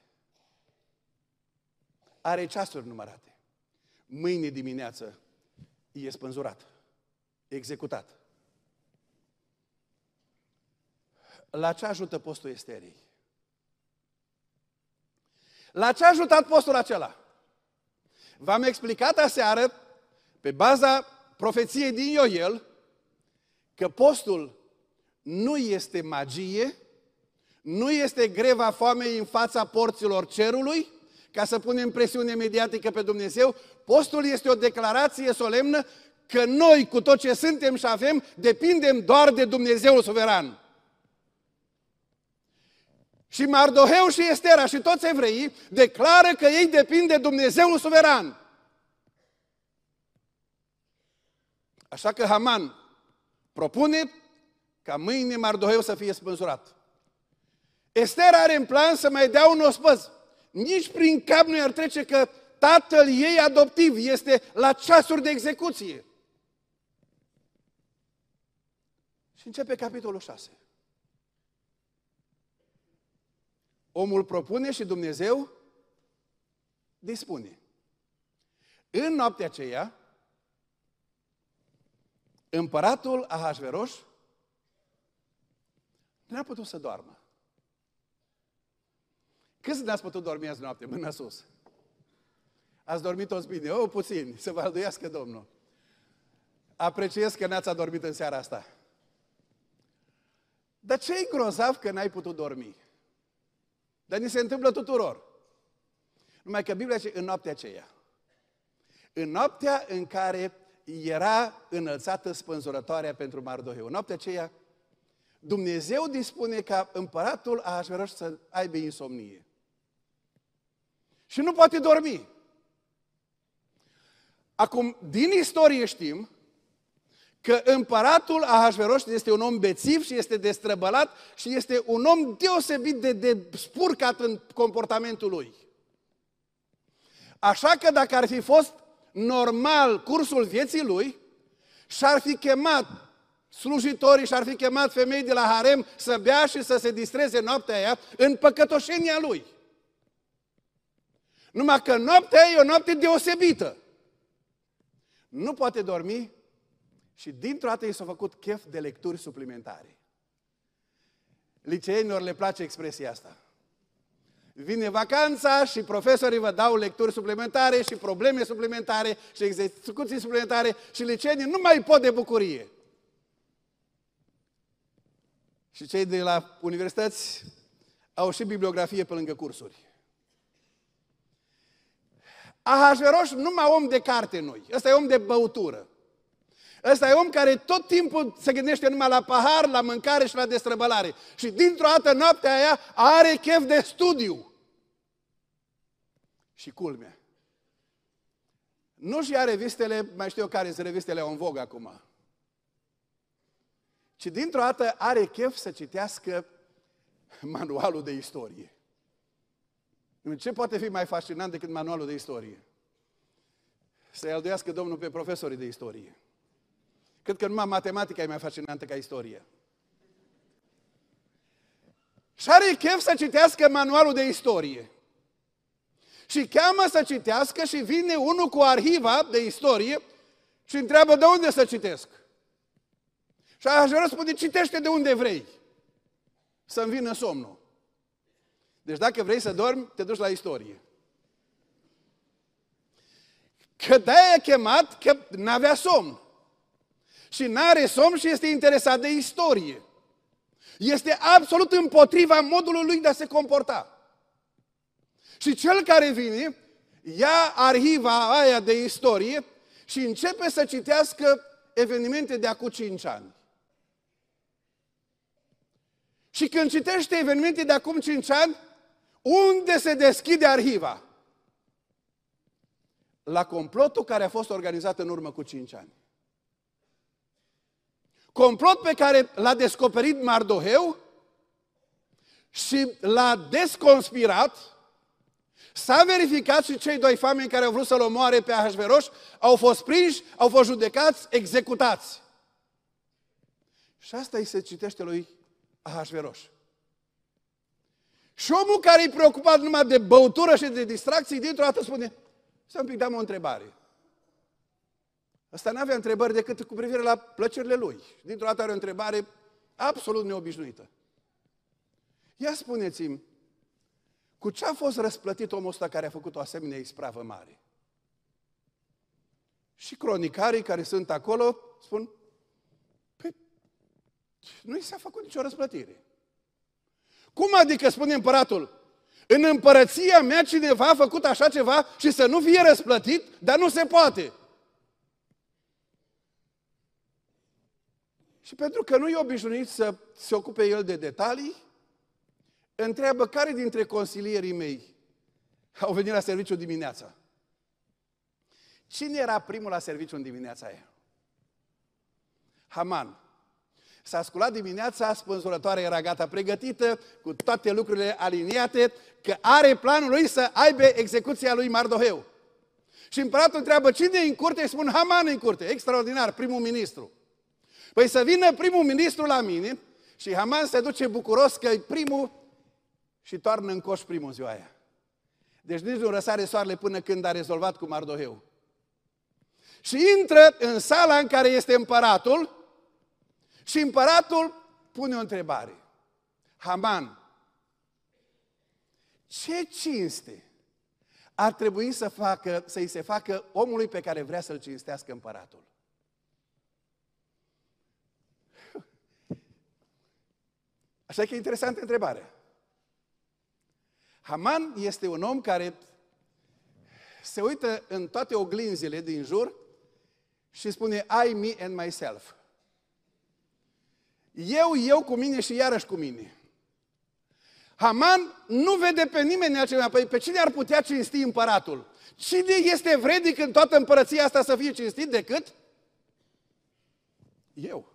Are ceasuri numărate. Mâine dimineață e spânzurat, executat. La ce ajută postul Esterei? La ce a ajutat postul acela? V-am explicat aseară, pe baza profeției din Ioel, că postul nu este magie, nu este greva foamei în fața porților cerului, ca să punem presiune mediatică pe Dumnezeu. Postul este o declarație solemnă că noi, cu tot ce suntem și avem, depindem doar de Dumnezeul suveran. Și Mardoheu și Estera și toți evreii declară că ei depind de Dumnezeul suveran. Așa că Haman propune ca mâine Mardoheu să fie spânzurat. Estera are în plan să mai dea un ospăț. Nici prin cap nu i-ar trece că tatăl ei adoptiv este la ceasuri de execuție. Și începe capitolul 6. Omul propune și Dumnezeu dispune. În noaptea aceea, împăratul Ahasveros n-a putut să doarmă. Câți n-ați putut dormi azi noapte? Mâna sus. Ați dormit toți bine? O, puțin. Să vă alduiască Domnul. Apreciez că n-ați adormit în seara asta. Dar ce-i grozav că n-ai putut dormi? Dar ni se întâmplă tuturor. Numai că Biblia zice în noaptea aceea. În noaptea în care era înălțată spânzurătoarea pentru Mardoheu. În noaptea aceea, Dumnezeu dispune ca împăratul Ahasveros să aibă insomnie. Și nu poate dormi. Acum, din istorie știm că împăratul Ahasveros este un om bețiv și este destrăbălat și este un om deosebit de spurcat în comportamentul lui. Așa că dacă ar fi fost normal cursul vieții lui, și-ar fi chemat slujitorii, și-ar fi chemat femei de la harem să bea și să se distreze noaptea aia în păcătoșenia lui. Numai că noaptea aia e o noapte deosebită. Nu poate dormi și dintr-o dată i s-a făcut chef de lecturi suplimentare. Liceenilor le place expresia asta. Vine vacanța și profesorii vă dau lecturi suplimentare și probleme suplimentare și execuții suplimentare și liceenii nu mai pot de bucurie. Și cei de la universități au și bibliografie pe lângă cursuri. Ahasveros nu mai om de carte noi, ăsta e om de băutură. Ăsta e om care tot timpul se gândește numai la pahar, la mâncare și la destrăbălare. Și dintr-o dată noaptea aia are chef de studiu. Și culmea, Nu-și ia revistele, mai știu eu care sunt revistele în vogă acum, ci dintr-o dată are chef să citească manualul de istorie. Ce poate fi mai fascinant decât manualul de istorie? Să-i alduiască Domnul pe profesorii de istorie. Cred că numai matematica e mai fascinantă ca istoria. Și are chef să citească manualul de istorie. Și cheamă să citească și vine unul cu arhiva de istorie și întreabă de unde să citesc. Și aș răspunde, citește de unde vrei. Să-mi vină somnul. Deci dacă vrei să dormi, te duci la istorie. Că de-aia a chemat că n-avea somn. Și n-are somn și este interesat de istorie. Este absolut împotriva modului lui de a se comporta. Și cel care vine, ia arhiva aia de istorie și începe să citească evenimente de acum 5 ani. Și când citește evenimente de acum 5 ani, unde se deschide arhiva? La complotul care a fost organizat în urmă cu 5 ani. Complot pe care l-a descoperit Mardoheu și l-a desconspirat. S-a verificat și cei 2 fameni care au vrut să-l omoare pe Ahasveros au fost prinși, au fost judecați, executați. Și asta îi se citește lui Ahasveros. Și omul care e preocupat numai de băutură și de distracții, dintr-o dată spune, să-mi pic, dăm o întrebare. Ăsta n-avea întrebări decât cu privire la plăcerile lui. Dintr-o dată are o întrebare absolut neobișnuită. Ia spuneți-mi, cu ce a fost răsplătit omul ăsta care a făcut o asemenea ispravă mare? Și cronicarii care sunt acolo spun, păi, nu i s-a făcut nicio răsplătire. Cum adică, spune împăratul, în împărăția mea cineva a făcut așa ceva și să nu fie răsplătit, dar nu se poate. Și pentru că nu e obișnuit să se ocupe el de detalii, întreabă care dintre consilierii mei au venit la serviciu dimineața. Cine era primul la serviciu în dimineața aia? Haman. S-a sculat dimineața, spânzurătoarea era gata pregătită, cu toate lucrurile aliniate, că are planul lui să aibă execuția lui Mardoheu. Și împăratul întreabă, cine e în curte? Îi spun, Haman e în curte. Extraordinar, primul ministru. Păi să vină primul ministru la mine și Haman se duce bucuros că e primul și toarnă în coș primul ziua aia. Deci nici nu răsare soarele până când a rezolvat cu Mardoheu. Și intră în sala în care este împăratul și împăratul pune o întrebare. Haman, ce cinste ar trebui să-i se facă omului pe care vrea să-l cinstească împăratul? Așa că e interesantă întrebarea. Haman este un om care se uită în toate oglinzile din jur și spune I, me and myself. Eu cu mine și iarăși cu mine. Haman nu vede pe nimeni altcineva. Păi pe cine ar putea cinsti împăratul? Cine este vrednic în toată împărăția asta să fie cinstit decât eu?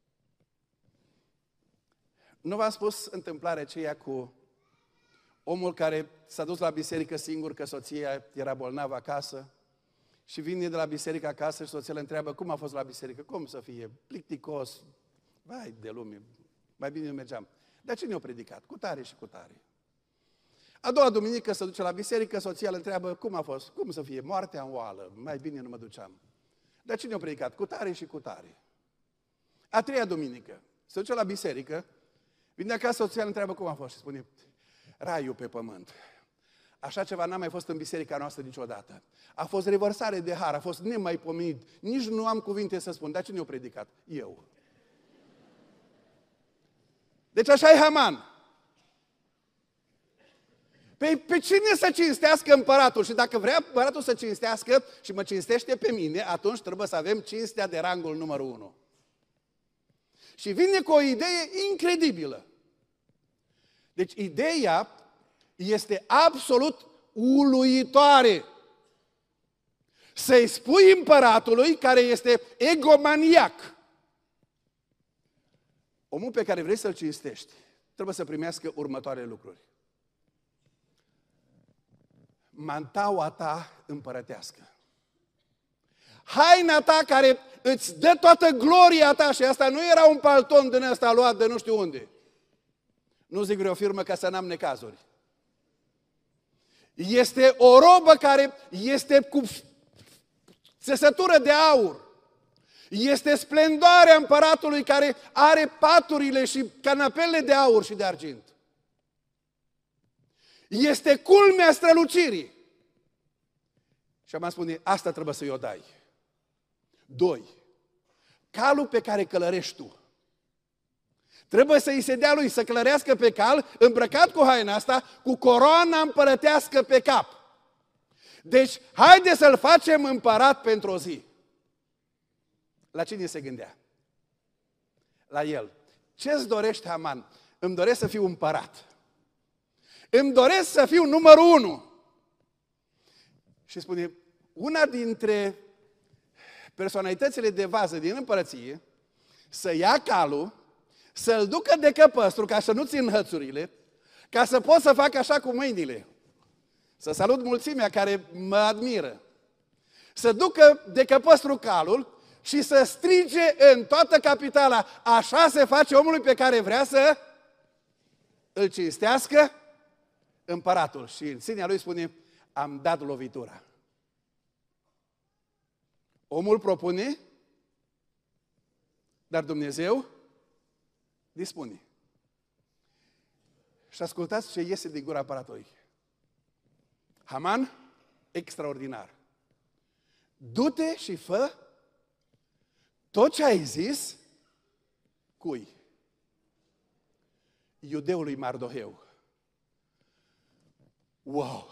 Nu v-am spus întâmplarea aceea cu omul care s-a dus la biserică singur, că soția era bolnavă acasă și vine de la biserică acasă și soția îl întreabă cum a fost la biserică, cum să fie, plicticos, vai de lume, mai bine nu mergeam. Dar cine a predicat? Cu tare și cu tare. A doua duminică se duce la biserică, soția îl întreabă cum a fost, cum să fie, moartea în oală, mai bine nu mă duceam. Dar cine a predicat? Cu tare și cu tare. A treia duminică se duce la biserică, vine acasă, soția îl întreabă cum a fost și spune, raiul pe pământ. Așa ceva n-a mai fost în biserica noastră niciodată. A fost revărsare de har, a fost nemaipomenit. Nici nu am cuvinte să spun. Dar cine a predicat? Eu. Deci așa e Haman. Pe cine să cinstească împăratul? Și dacă vrea împăratul să cinstească și mă cinstește pe mine, atunci trebuie să avem cinstea de rangul numărul 1. Și vine cu o idee incredibilă. Deci ideea este absolut uluitoare. să-i spui împăratului care este egomaniac, omul pe care vrei să-l cinstești, trebuie să primească următoarele lucruri. Mantaua ta împărătească. Haina ta care îți dă toată gloria ta, și asta nu era un palton din ăsta luat de nu știu unde. Nu zic vreo firmă ca să n-am necazuri. Este o robă care este cu țesătură de aur. Este splendoarea împăratului care are paturile și canapelele de aur și de argint. Este culmea strălucirii. Și am spune, asta trebuie să-i o dai. 2. Calul pe care călărești tu. Trebuie să-i se dea lui să călărească pe cal, îmbrăcat cu haina asta, cu coroana împărătească pe cap. Deci, haide să-l facem împărat pentru o zi. La cine se gândea? La el. Ce-ți dorești, Haman? Îmi doresc să fiu împărat. Îmi doresc să fiu numărul 1. Și spune, una dintre personalitățile de vază din împărăție, să ia calul, să-l ducă de căpăstru, ca să nu țin hățurile, ca să pot să fac așa cu mâinile. Să salut mulțimea care mă admiră. Să ducă de căpăstru calul și să strige în toată capitala, așa se face omului pe care vrea să îl cinstească împăratul. Și în sinea lui spune, am dat lovitura. Omul propune, dar Dumnezeu dispune. Și ascultați ce iese din gura împăratului. Haman, extraordinar. Du-te și fă tot ce ai zis cui? Iudeului Mardoheu. Wow!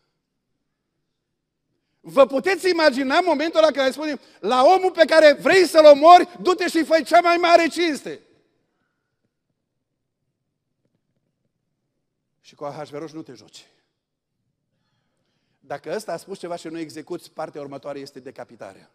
Vă puteți imagina momentul ăla când spune la omul pe care vrei să-l omori, du-te și fă cea mai mare cinste. Și cu Ahasveros nu te joci. Dacă ăsta a spus ceva și nu execuți, partea următoare este decapitarea.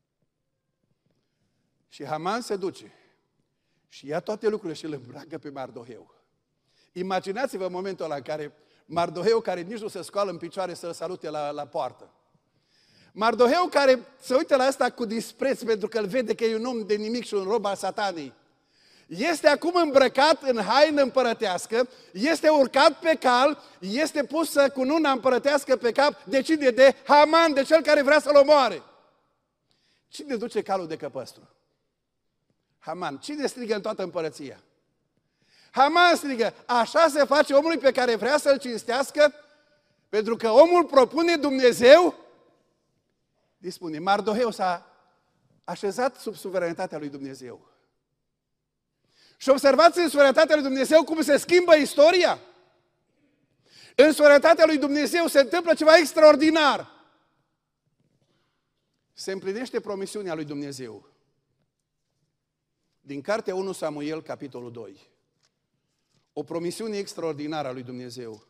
Și Haman se duce și ia toate lucrurile și le îmbracă pe Mardoheu. Imaginați-vă momentul ăla în care Mardoheu, care nici nu se scoală în picioare să-l salute la poartă. Mardoheu care se uită la asta cu dispreț pentru că îl vede că e un om de nimic și un rob al satanei. Este acum îmbrăcat în haină împărătească, este urcat pe cal, este pusă cu nuna împărătească pe cap. De cine? De Haman, de cel care vrea să-l omoare. Cine duce calul de căpăstru? Haman. Cine strigă în toată împărăția? Haman strigă, așa se face omului pe care vrea să-l cinstească, pentru că omul propune, Dumnezeu dispune. Mardoheu s-a așezat sub suveranitatea lui Dumnezeu. Și observați în suveranitatea lui Dumnezeu cum se schimbă istoria. În suveranitatea lui Dumnezeu se întâmplă ceva extraordinar. Se împlinește promisiunea lui Dumnezeu. Din cartea 1 Samuel, capitolul 2. O promisiune extraordinară a lui Dumnezeu.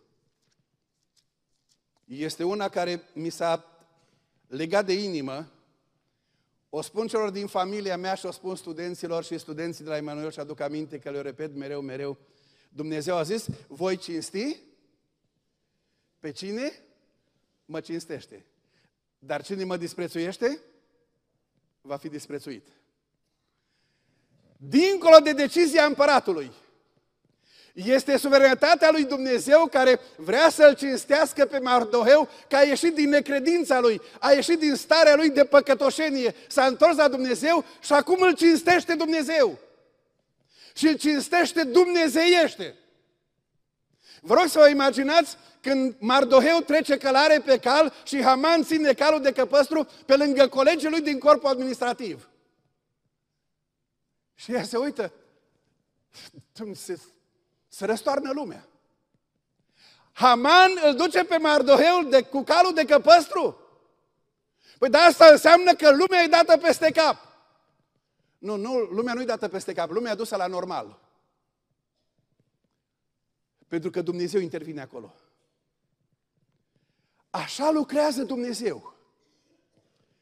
Este una care mi s-a legat de inimă. O spun celor din familia mea și o spun studenților și studenții de la Emanuel și aduc aminte că le repet mereu. Dumnezeu a zis, voi cinsti pe cine mă cinstește. Dar cine mă disprețuiește, va fi disprețuit. Dincolo de decizia împăratului, este suveranitatea lui Dumnezeu care vrea să-l cinstească pe Mardoheu, că a ieșit din necredința lui, a ieșit din starea lui de păcătoșenie, s-a întors la Dumnezeu și acum îl cinstește Dumnezeu. Și îl cinstește dumnezeiește. Vă rog să vă imaginați când Mardoheu trece călare pe cal și Haman ține calul de căpăstru pe lângă colegii lui din corpul administrativ. Și ea se uită, se răstoarnă lumea. Haman îl duce pe Mardoheu cu calul de căpăstru? Păi de asta înseamnă că lumea e dată peste cap. Nu, lumea nu e dată peste cap, lumea e dusă la normal. Pentru că Dumnezeu intervine acolo. Așa lucrează Dumnezeu.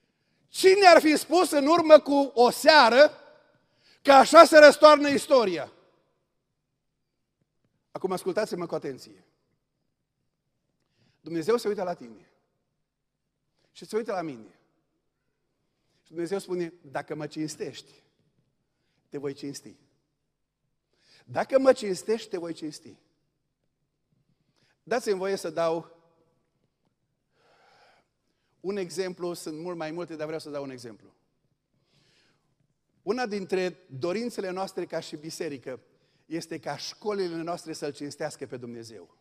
Cine ar fi spus în urmă cu o seară că așa se răstoarnă istoria? Acum ascultați-mă cu atenție. Dumnezeu se uită la tine și se uită la mine. Și Dumnezeu spune, dacă mă cinstești, te voi cinsti. Dacă mă cinstești, te voi cinsti. Dați-mi voie să dau un exemplu, sunt mult mai multe, dar vreau să dau un exemplu. Una dintre dorințele noastre ca și biserică este ca școlile noastre să-L cinstească pe Dumnezeu.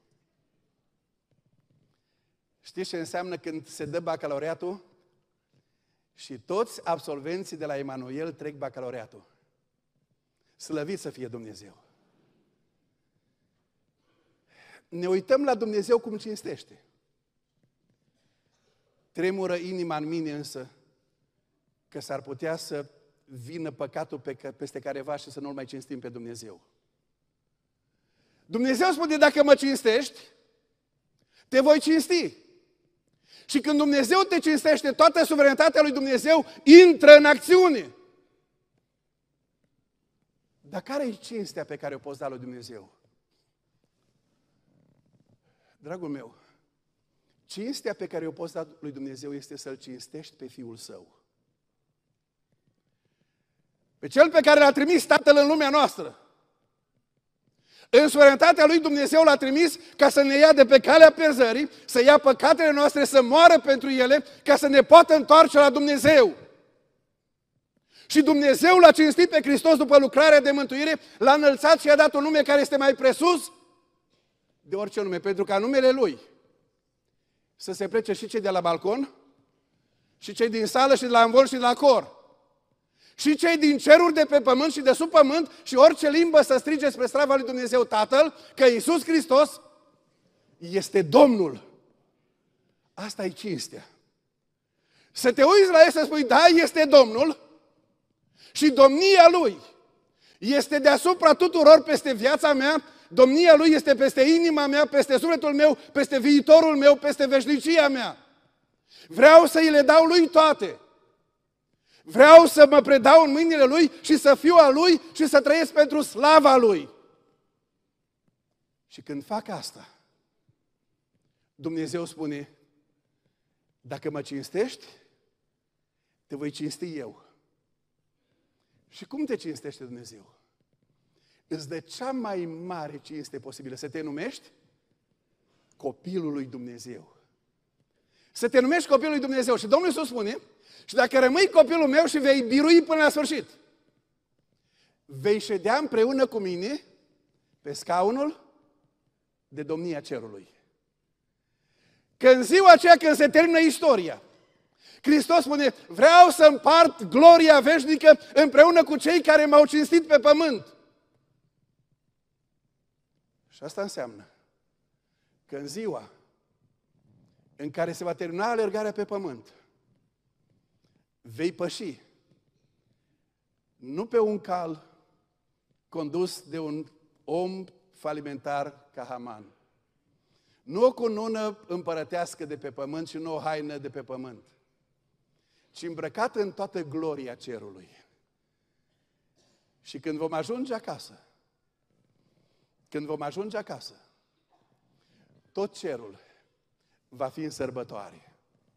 Știți ce înseamnă când se dă bacalaureatul? Și toți absolvenții de la Emanuel trec bacalaureatul. Slăvit să fie Dumnezeu! Ne uităm la Dumnezeu cum cinstește. Tremură inima în mine însă că s-ar putea să vină păcatul peste careva și să nu-L mai cinstim pe Dumnezeu. Dumnezeu spune, dacă mă cinstești, te voi cinsti. Și când Dumnezeu te cinstește, toată suveranitatea lui Dumnezeu intră în acțiune. Dar care e cinstea pe care o poți da lui Dumnezeu? Dragul meu, cinstea pe care o poți da lui Dumnezeu este să-L cinstești pe Fiul Său. Pe Cel pe care L-a trimis Tatăl în lumea noastră. În suveranitatea lui Dumnezeu L-a trimis ca să ne ia de pe calea pierzării, să ia păcatele noastre, să moară pentru ele, ca să ne poată întoarce la Dumnezeu. Și Dumnezeu L-a cinstit pe Hristos după lucrarea de mântuire, L-a înălțat și i-a dat un nume care este mai presus de orice nume, pentru ca numele Lui să se plece și cei de la balcon, și cei din sală, și de la învol, și de la cor. Și cei din ceruri, de pe pământ și de sub pământ, și orice limbă să strige spre slava lui Dumnezeu Tatăl, că Iisus Hristos este Domnul. Asta e cinstea. Să te uiți la El să spui, da, este Domnul și domnia Lui este deasupra tuturor peste viața mea, domnia Lui este peste inima mea, peste sufletul meu, peste viitorul meu, peste veșnicia mea. Vreau să îi le dau Lui toate. Vreau să mă predau în mâinile Lui și să fiu a Lui și să trăiesc pentru slava Lui. Și când fac asta, Dumnezeu spune, dacă mă cinstești, te voi cinsti eu. Și cum te cinstește Dumnezeu? Îți dă cea mai mare cinste posibilă, să te numești copilul lui Dumnezeu. Să te numești copilul lui Dumnezeu. Și Domnul Iisus spune, și dacă rămâi copilul meu și vei birui până la sfârșit, vei ședea împreună cu mine pe scaunul de domnia cerului. Că în ziua aceea când se termină istoria, Hristos spune, vreau să împart gloria veșnică împreună cu cei care m-au cinstit pe pământ. Și asta înseamnă că în ziua în care se va termina alergarea pe pământ, vei păși nu pe un cal condus de un om falimentar ca Haman, nu o cunună împărătească de pe pământ și nu o haină de pe pământ, ci îmbrăcat în toată gloria cerului. Și când vom ajunge acasă, tot cerul va fi în sărbătoare.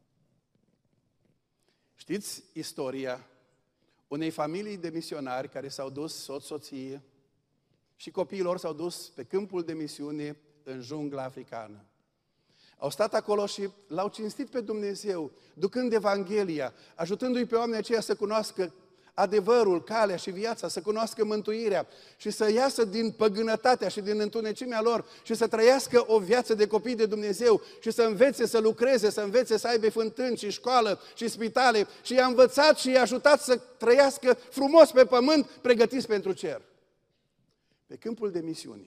Știți istoria unei familii de misionari care s-au dus, soție și copiii lor s-au dus pe câmpul de misiune în jungla africană. Au stat acolo și L-au cinstit pe Dumnezeu, ducând Evanghelia, ajutându-i pe oamenii aceia să cunoască adevărul, calea și viața, să cunoască mântuirea și să iasă din păgânătatea și din întunecimea lor și să trăiască o viață de copii de Dumnezeu și să învețe să lucreze, să învețe să aibă fântâni și școală și spitale și i-a învățat și i-a ajutat să trăiască frumos pe pământ, pregătiți pentru cer. Pe câmpul de misiune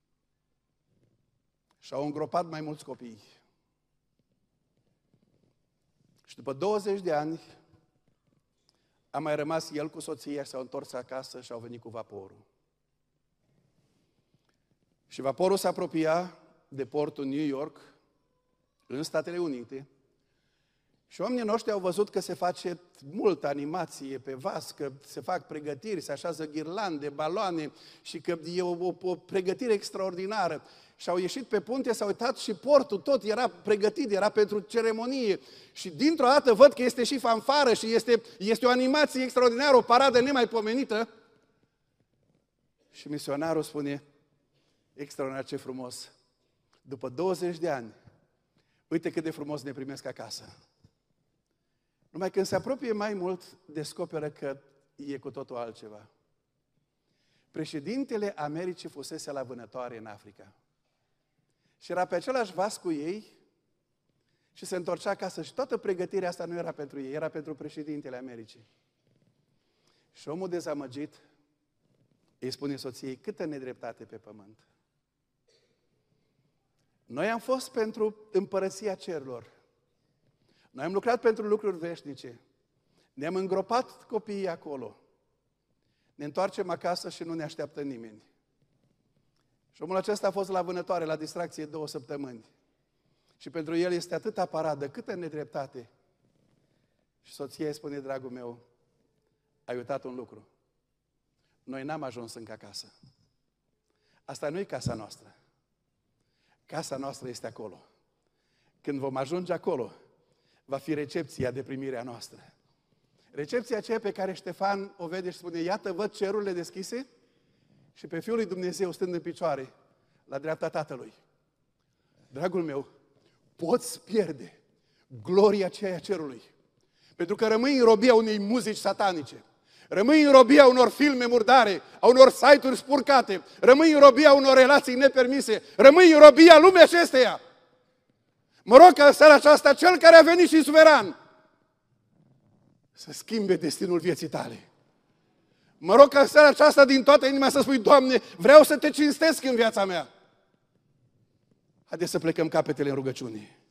și-au îngropat mai mulți copii. Și după 20 de ani a mai rămas el cu soția și s-au întors acasă și au venit cu vaporul. Și vaporul se apropia de portul New York, în Statele Unite, Și oamenii noștri au văzut că se face multă animație pe vas, că se fac pregătiri, se așează ghirlande, baloane și că e o pregătire extraordinară. Și au ieșit pe punte, s-au uitat și portul tot era pregătit, era pentru ceremonie. Și dintr-o dată văd că este și fanfară și este o animație extraordinară, o paradă nemaipomenită. Și misionarul spune, extraordinar, ce frumos. După 20 de ani, uite cât de frumos ne primesc acasă. Numai când se apropie mai mult, descoperă că e cu totul altceva. Președintele Americii fusese la vânătoare în Africa. Și era pe același vas cu ei și se întorcea acasă. Și toată pregătirea asta nu era pentru ei, era pentru președintele Americii. Și omul dezamăgit îi spune soției, câtă nedreptate pe pământ. Noi am fost pentru împărăția cerurilor. Noi am lucrat pentru lucruri veșnice. Ne-am îngropat copiii acolo. Ne întoarcem acasă și nu ne așteaptă nimeni. Și omul acesta a fost la vânătoare, la distracție 2 săptămâni. Și pentru el este atâta paradă, câtă nedreptate. Și soția îi spune, dragul meu, ai uitat un lucru. Noi n-am ajuns încă acasă. Asta nu e casa noastră. Casa noastră este acolo. Când vom ajunge acolo, va fi recepția de primire a noastră. Recepția aceea pe care Ștefan o vede și spune, iată, văd cerurile deschise și pe Fiul lui Dumnezeu stând în picioare la dreapta Tatălui. Dragul meu, poți pierde gloria aceea a cerului. Pentru că rămâi în robia unei muzici satanice. Rămâi în robia unor filme murdare, a unor site-uri spurcate. Rămâi în robia unor relații nepermise. Rămâi în robia lumii acesteia. Mă rog ca seara aceasta, cel care a venit și suveran, să schimbe destinul vieții tale. Mă rog ca seara aceasta din toată inima să spui, Doamne, vreau să te cinstesc în viața mea. Haideți să plecăm capetele în rugăciune.